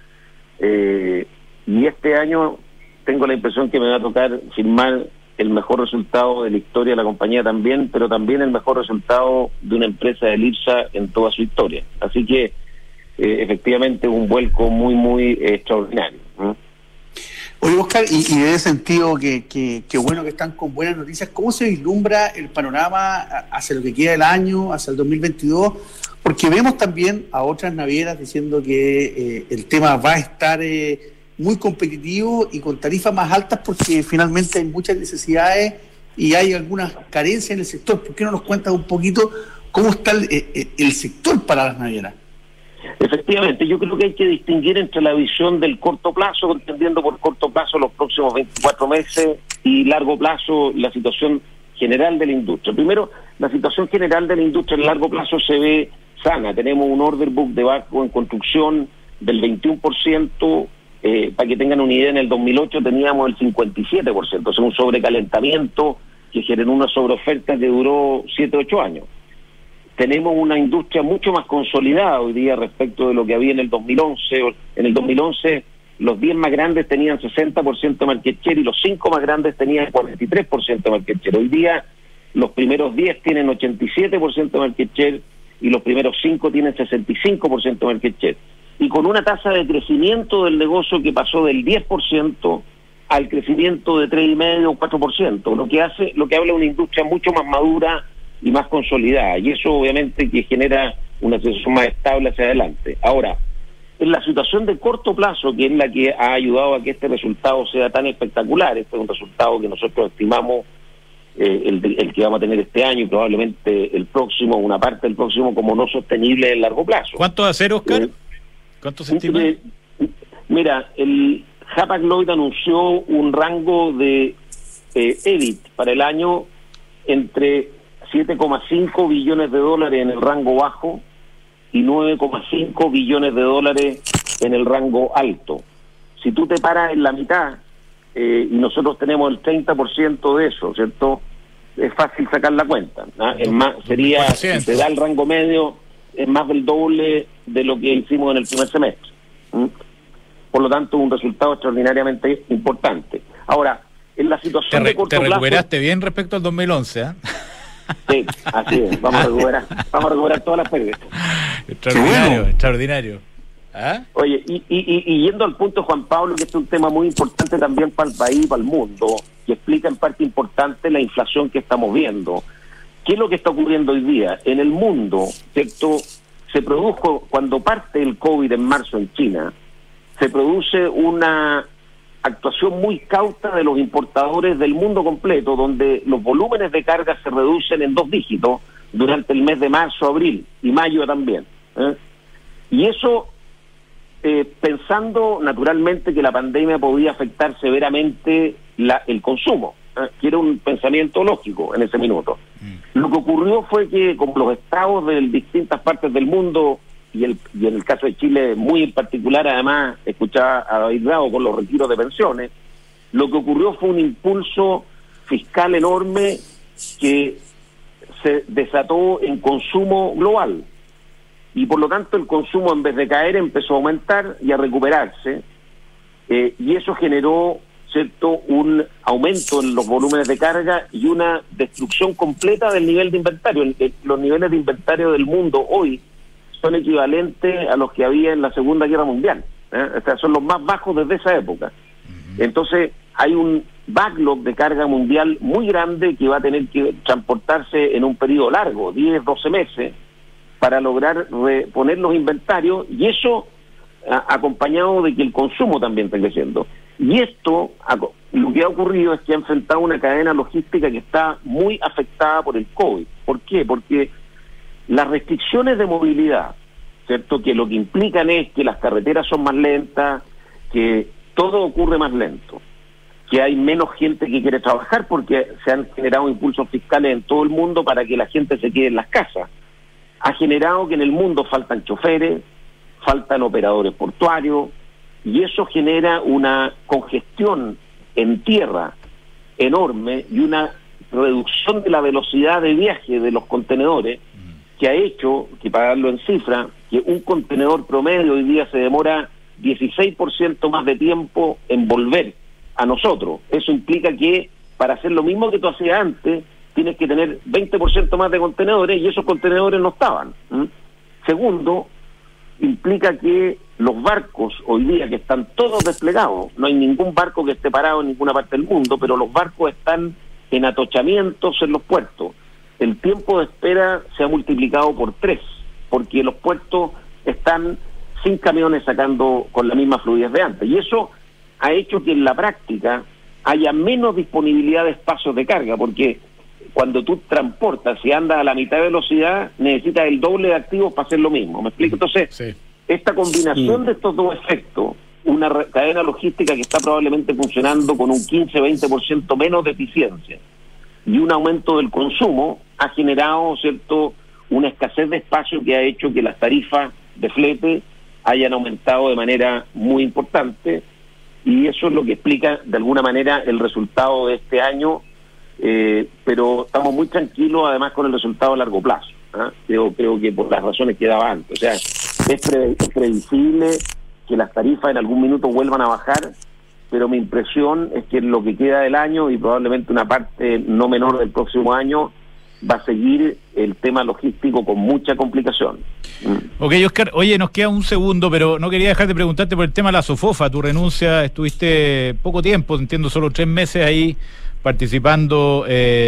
y este año tengo la impresión que me va a tocar firmar el mejor resultado de la historia de la compañía también, pero también el mejor resultado de una empresa de Lipsa en toda su historia. Así que efectivamente un vuelco muy, muy extraordinario. Oye, Óscar, y en ese sentido, que bueno que están con buenas noticias, ¿cómo se vislumbra el panorama hacia lo que queda del año, hacia el 2022? Porque vemos también a otras navieras diciendo que el tema va a estar muy competitivo y con tarifas más altas, porque finalmente hay muchas necesidades y hay algunas carencias en el sector. ¿Por qué no nos cuentas un poquito cómo está el sector para las navieras? Efectivamente, yo creo que hay que distinguir entre la visión del corto plazo, entendiendo por corto plazo los próximos 24 meses, y largo plazo la situación general de la industria. Primero, la situación general de la industria en largo plazo se ve sana. Tenemos un order book de barco en construcción del 21%, para que tengan una idea, en el 2008 teníamos el 57%, o sea, un sobrecalentamiento que generó una sobreoferta que duró 7-8 años. Tenemos una industria mucho más consolidada hoy día respecto de lo que había en el 2011. En el 2011 los 10 más grandes tenían 60% de market share y los 5 más grandes tenían 43% de market share. Hoy día los primeros 10 tienen 87% de market share y los primeros 5 tienen 65% de market share. Y con una tasa de crecimiento del negocio que pasó del 10% al crecimiento de 3,5 o 4%, lo que habla de una industria mucho más madura y más consolidada, y eso obviamente que genera una situación más estable hacia adelante. Ahora, en la situación de corto plazo, que es la que ha ayudado a que este resultado sea tan espectacular. Este es un resultado que nosotros estimamos el que vamos a tener este año y probablemente el próximo, una parte del próximo, como no sostenible en largo plazo. ¿Cuánto va a ser, Oscar? ¿Cuánto se estima? Mira, el Hapag-Lloyd anunció un rango de EBIT para el año entre 7,5 billones de dólares en el rango bajo y 9,5 billones de dólares en el rango alto. Si tú te paras en la mitad y nosotros tenemos el 30% de eso, ¿cierto? Es fácil sacar la cuenta, ¿no? Es más, sería, si te da el rango medio, es más del doble de lo que hicimos en el primer semestre. Por lo tanto, un resultado extraordinariamente importante. Ahora, en la situación de corto plazo... Te recuperaste bien respecto al 2011, ¿eh? Sí, así es, vamos a recuperar todas las pérdidas. Extraordinario. ¿Ah? Oye, y yendo al punto, Juan Pablo, que este es un tema muy importante también para el país y para el mundo, que explica en parte importante la inflación que estamos viendo. ¿Qué es lo que está ocurriendo hoy día? En el mundo, ¿cierto? Se produjo, cuando parte el COVID en marzo en China, se produce una actuación muy cauta de los importadores del mundo completo, donde los volúmenes de carga se reducen en 2 dígitos durante el mes de marzo, abril y mayo también. Y eso, pensando naturalmente que la pandemia podía afectar severamente el consumo, que era un pensamiento lógico en ese minuto. Lo que ocurrió fue que, como los estados de distintas partes del mundo, y en el caso de Chile muy en particular, además, escuchaba a David Bravo con los retiros de pensiones, lo que ocurrió fue un impulso fiscal enorme que se desató en consumo global. Y por lo tanto el consumo, en vez de caer, empezó a aumentar y a recuperarse, y eso generó, ¿cierto?, un aumento en los volúmenes de carga y una destrucción completa del nivel de inventario. Los niveles de inventario del mundo hoy son equivalentes a los que había en la Segunda Guerra Mundial, o sea, son los más bajos desde esa época. Entonces hay un backlog de carga mundial muy grande que va a tener que transportarse en un periodo largo, 10, 12 meses, para lograr reponer los inventarios, y eso acompañado de que el consumo también está creciendo. Y esto, lo que ha ocurrido es que ha enfrentado una cadena logística que está muy afectada por el COVID. ¿Por qué? Porque las restricciones de movilidad, ¿cierto?, que lo que implican es que las carreteras son más lentas, que todo ocurre más lento, que hay menos gente que quiere trabajar porque se han generado impulsos fiscales en todo el mundo para que la gente se quede en las casas. Ha generado que en el mundo faltan choferes, faltan operadores portuarios, y eso genera una congestión en tierra enorme y una reducción de la velocidad de viaje de los contenedores, que ha hecho, que para darlo en cifra, que un contenedor promedio hoy día se demora 16% más de tiempo en volver a nosotros. Eso implica que para hacer lo mismo que tú hacías antes, tienes que tener 20% más de contenedores, y esos contenedores no estaban. Segundo, implica que los barcos hoy día, que están todos desplegados, no hay ningún barco que esté parado en ninguna parte del mundo, pero los barcos están en atochamientos en los puertos. El tiempo de espera se ha multiplicado por 3, porque los puertos están sin camiones sacando con la misma fluidez de antes. Y eso ha hecho que en la práctica haya menos disponibilidad de espacios de carga, porque cuando tú transportas y andas a la mitad de velocidad, necesitas el doble de activos para hacer lo mismo. ¿Me explico? Entonces, sí, esta combinación de estos dos efectos, una cadena logística que está probablemente funcionando con un 15-20% menos de eficiencia y un aumento del consumo, ha generado, ¿cierto?, una escasez de espacio que ha hecho que las tarifas de flete hayan aumentado de manera muy importante, y eso es lo que explica de alguna manera el resultado de este año, pero estamos muy tranquilos además con el resultado a largo plazo. Creo que por las razones que daba antes, o sea, es previsible que las tarifas en algún minuto vuelvan a bajar, pero mi impresión es que en lo que queda del año y probablemente una parte no menor del próximo año va a seguir el tema logístico con mucha complicación. Ok, Oscar, oye, nos queda un segundo, pero no quería dejar de preguntarte por el tema de la SOFOFA. Tu renuncia, estuviste poco tiempo, entiendo, solo 3 meses ahí participando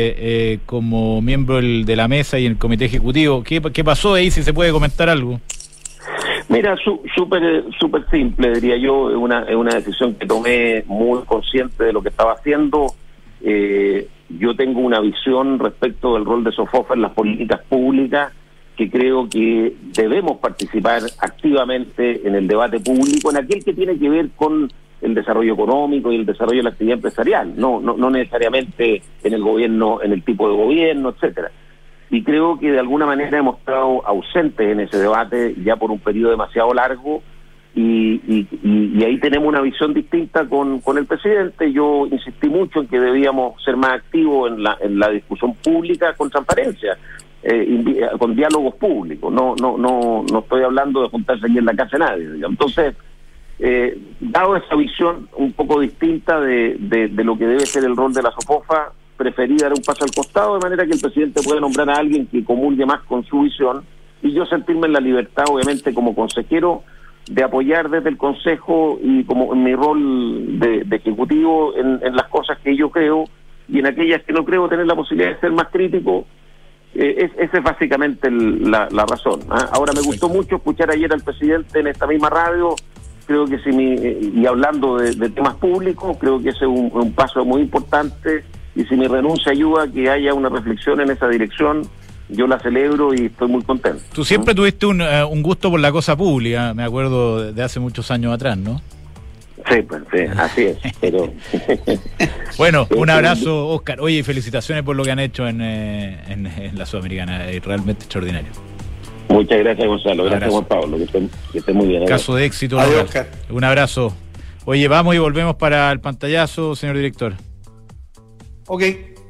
como miembro de la mesa y en el comité ejecutivo. ¿Qué pasó ahí, si se puede comentar algo? Mira, súper simple, diría yo. Es una decisión que tomé muy consciente de lo que estaba haciendo. Yo tengo una visión respecto del rol de SOFOFA en las políticas públicas, que creo que debemos participar activamente en el debate público, en aquel que tiene que ver con el desarrollo económico y el desarrollo de la actividad empresarial, no necesariamente en el gobierno, en el tipo de gobierno, etcétera. Y creo que de alguna manera hemos estado ausentes en ese debate ya por un periodo demasiado largo, y ahí tenemos una visión distinta con el presidente. Yo insistí mucho en que debíamos ser más activos en la discusión pública con transparencia, con diálogos públicos. No estoy hablando de juntarse aquí en la casa de nadie, digamos. Entonces, dado esa visión un poco distinta de lo que debe ser el rol de la SOFOFA, preferí dar un paso al costado, de manera que el presidente pueda nombrar a alguien que comulgue más con su visión, y yo sentirme en la libertad, obviamente, como consejero, de apoyar desde el Consejo y como en mi rol de ejecutivo en las cosas que yo creo, y en aquellas que no creo, tener la posibilidad de ser más crítico. Esa es básicamente la razón. Ahora, me gustó mucho escuchar ayer al presidente en esta misma radio. Creo que y hablando de temas públicos, creo que ese es un paso muy importante, y si mi renuncia ayuda a que haya una reflexión en esa dirección, yo la celebro y estoy muy contento. Tú siempre tuviste un gusto por la cosa pública, me acuerdo de hace muchos años atrás, ¿no? Sí, pues sí, así es. Pero bueno, un abrazo, Óscar. Oye, felicitaciones por lo que han hecho en la Sudamericana, es realmente extraordinario. Muchas gracias, Gonzalo. Gracias, Juan Pablo. Que esté muy bien. Caso de éxito. Adiós, Óscar. Un abrazo. Oye, vamos y volvemos para el pantallazo, señor director. Ok.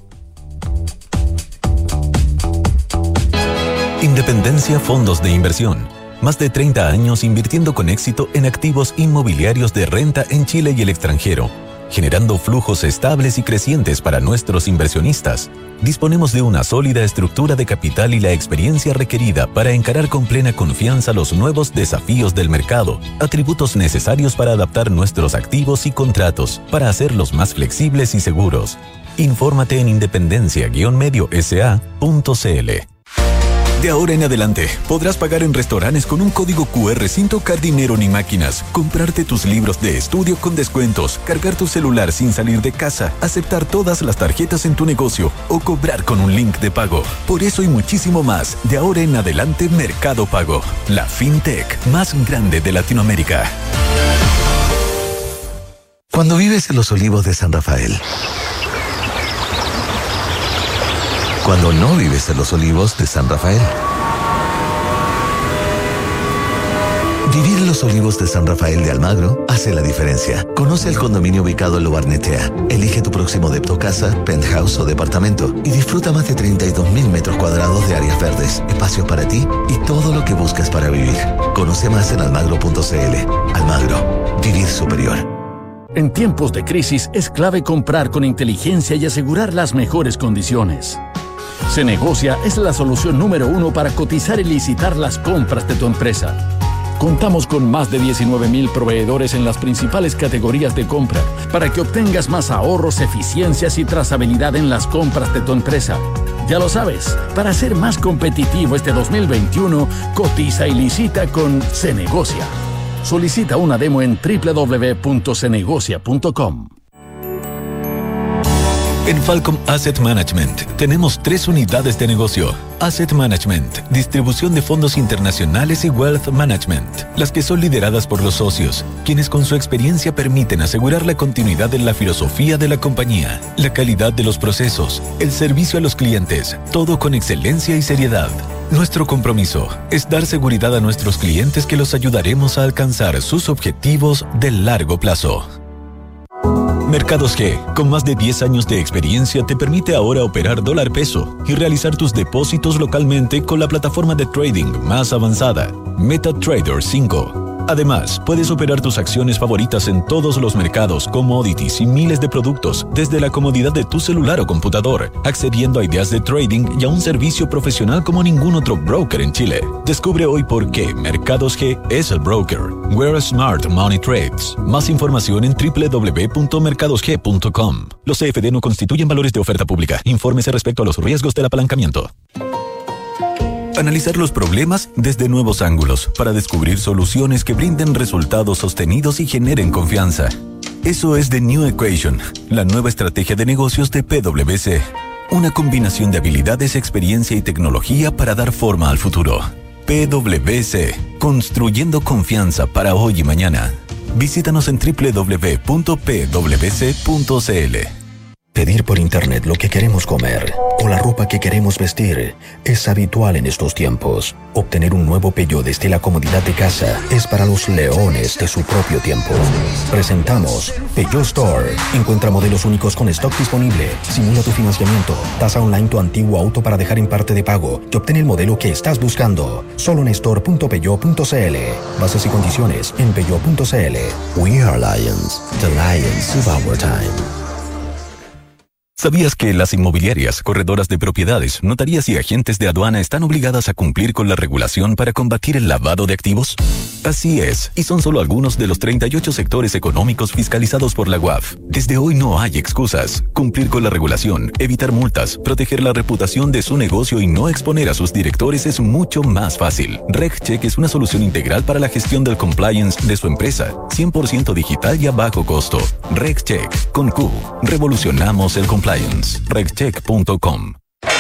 Independencia Fondos de Inversión. Más de 30 años invirtiendo con éxito en activos inmobiliarios de renta en Chile y el extranjero, generando flujos estables y crecientes para nuestros inversionistas. Disponemos de una sólida estructura de capital y la experiencia requerida para encarar con plena confianza los nuevos desafíos del mercado, atributos necesarios para adaptar nuestros activos y contratos, para hacerlos más flexibles y seguros. Infórmate en independencia-mediosa.cl. De ahora en adelante, podrás pagar en restaurantes con un código QR sin tocar dinero ni máquinas, comprarte tus libros de estudio con descuentos, cargar tu celular sin salir de casa, aceptar todas las tarjetas en tu negocio o cobrar con un link de pago. Por eso y muchísimo más, de ahora en adelante Mercado Pago, la fintech más grande de Latinoamérica. Cuando vives en los Olivos de San Rafael. Cuando no vives en los Olivos de San Rafael. Vivir en los Olivos de San Rafael de Almagro hace la diferencia. Conoce el condominio ubicado en Lo Barnechea. Elige tu próximo depto casa, penthouse o departamento y disfruta más de 32.000 metros cuadrados de áreas verdes, espacios para ti y todo lo que buscas para vivir. Conoce más en almagro.cl. Almagro, vivir superior. En tiempos de crisis es clave comprar con inteligencia y asegurar las mejores condiciones. Cenegocia es la solución número 1 para cotizar y licitar las compras de tu empresa. Contamos con más de 19,000 proveedores en las principales categorías de compra para que obtengas más ahorros, eficiencias y trazabilidad en las compras de tu empresa. Ya lo sabes, para ser más competitivo este 2021, cotiza y licita con Cenegocia. Solicita una demo en www.cenegocia.com. En Falcom Asset Management tenemos 3 unidades de negocio. Asset Management, distribución de fondos internacionales y Wealth Management, las que son lideradas por los socios, quienes con su experiencia permiten asegurar la continuidad en la filosofía de la compañía, la calidad de los procesos, el servicio a los clientes, todo con excelencia y seriedad. Nuestro compromiso es dar seguridad a nuestros clientes que los ayudaremos a alcanzar sus objetivos de largo plazo. Mercados G, con más de 10 años de experiencia, te permite ahora operar dólar-peso y realizar tus depósitos localmente con la plataforma de trading más avanzada, MetaTrader 5. Además, puedes operar tus acciones favoritas en todos los mercados, commodities y miles de productos desde la comodidad de tu celular o computador, accediendo a ideas de trading y a un servicio profesional como ningún otro broker en Chile. Descubre hoy por qué Mercados G es el broker. Where Smart Money Trades. Más información en www.mercadosg.com. Los CFD no constituyen valores de oferta pública. Infórmese respecto a los riesgos del apalancamiento. Analizar los problemas desde nuevos ángulos para descubrir soluciones que brinden resultados sostenidos y generen confianza. Eso es The New Equation, la nueva estrategia de negocios de PwC. Una combinación de habilidades, experiencia y tecnología para dar forma al futuro. PwC, construyendo confianza para hoy y mañana. Visítanos en www.pwc.cl. Pedir por internet lo que queremos comer o la ropa que queremos vestir es habitual en estos tiempos. Obtener un nuevo Peugeot desde la comodidad de casa es para los leones de su propio tiempo. Presentamos Peugeot Store. Encuentra modelos únicos con stock disponible. Simula tu financiamiento. Tasa online tu antiguo auto para dejar en parte de pago y obtén el modelo que estás buscando. Solo en store.peugeot.cl. Bases y condiciones en peugeot.cl. We are Lions, the Lions of our time. ¿Sabías que las inmobiliarias, corredoras de propiedades, notarías y agentes de aduana están obligadas a cumplir con la regulación para combatir el lavado de activos? Así es, y son solo algunos de los 38 sectores económicos fiscalizados por la UAF. Desde hoy no hay excusas. Cumplir con la regulación, evitar multas, proteger la reputación de su negocio y no exponer a sus directores es mucho más fácil. RegCheck es una solución integral para la gestión del compliance de su empresa, 100% digital y a bajo costo. RegCheck, con Q, revolucionamos el compliance. regcheck.com.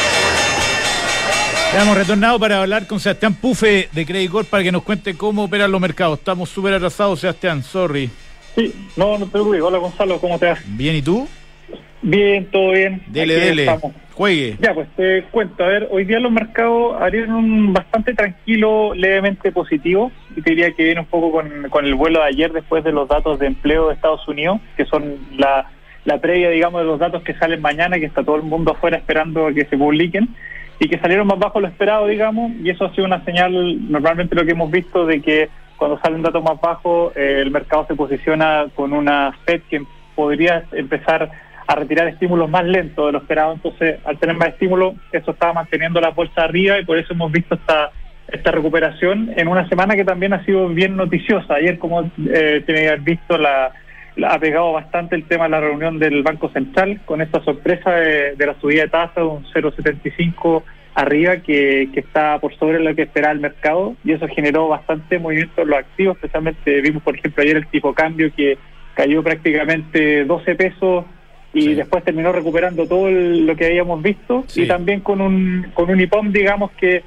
Ya hemos retornado para hablar con Sebastián Pufe de Credit Corp para que nos cuente cómo operan los mercados. Estamos súper atrasados, Sebastián, sorry. Sí, no te preocupes. Hola, Gonzalo, ¿cómo te vas? Bien, ¿y tú? Bien, todo bien. Dele, juegue. Ya, pues te cuento. A ver, hoy día los mercados abrieron bastante tranquilo, levemente positivo. Y te diría que viene un poco con el vuelo de ayer después de los datos de empleo de Estados Unidos, que son la previa, digamos, de los datos que salen mañana, que está todo el mundo afuera esperando a que se publiquen, y que salieron más bajo lo esperado, digamos, y eso ha sido una señal, normalmente lo que hemos visto, de que cuando salen datos más bajos, el mercado se posiciona con una Fed que podría empezar a retirar estímulos más lentos de lo esperado. Entonces, al tener más estímulos, eso estaba manteniendo la bolsa arriba, y por eso hemos visto esta recuperación en una semana que también ha sido bien noticiosa. Ayer, como tenías visto, ha pegado bastante el tema de la reunión del Banco Central, con esta sorpresa de la subida de tasa de un 0,75 arriba, que está por sobre lo que esperaba el mercado, y eso generó bastante movimiento en los activos. Especialmente vimos, por ejemplo, ayer el tipo cambio, que cayó prácticamente 12 pesos y después terminó recuperando todo lo que habíamos visto, y también con un IPOM, digamos, que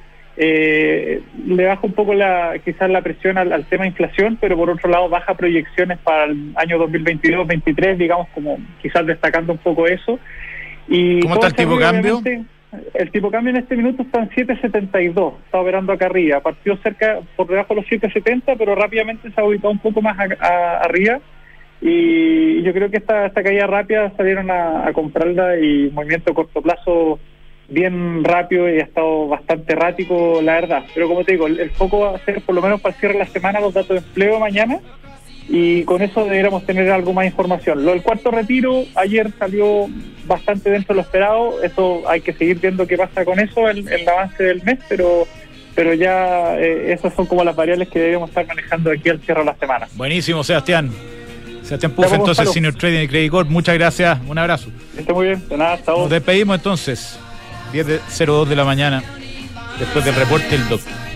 le baja un poco quizás la presión al tema inflación, pero por otro lado baja proyecciones para el año 2022-23, digamos, como quizás destacando un poco eso. Y ¿cómo está el tipo cambio? El tipo cambio en este minuto está en 7.72, está operando acá arriba, partió cerca por debajo de los 7.70, pero rápidamente se ha ubicado un poco más arriba, y yo creo que esta caída rápida salieron a comprarla, y movimiento a corto plazo bien rápido, y ha estado bastante errático, la verdad. Pero como te digo, el foco va a ser, por lo menos para el cierre de la semana, los datos de empleo mañana, y con eso deberíamos tener algo más información. Lo del cuarto retiro, ayer salió bastante dentro de lo esperado. Eso hay que seguir viendo qué pasa con eso, el avance del mes, pero ya esas son como las variables que debemos estar manejando aquí al cierre de la semana. Buenísimo, Sebastián Pufe, entonces, Senior Trading de Credit Corp. Muchas gracias, un abrazo. Está muy bien, de nada, hasta ahora. Nos despedimos entonces, 10:02 de la mañana, después del reporte del DOC.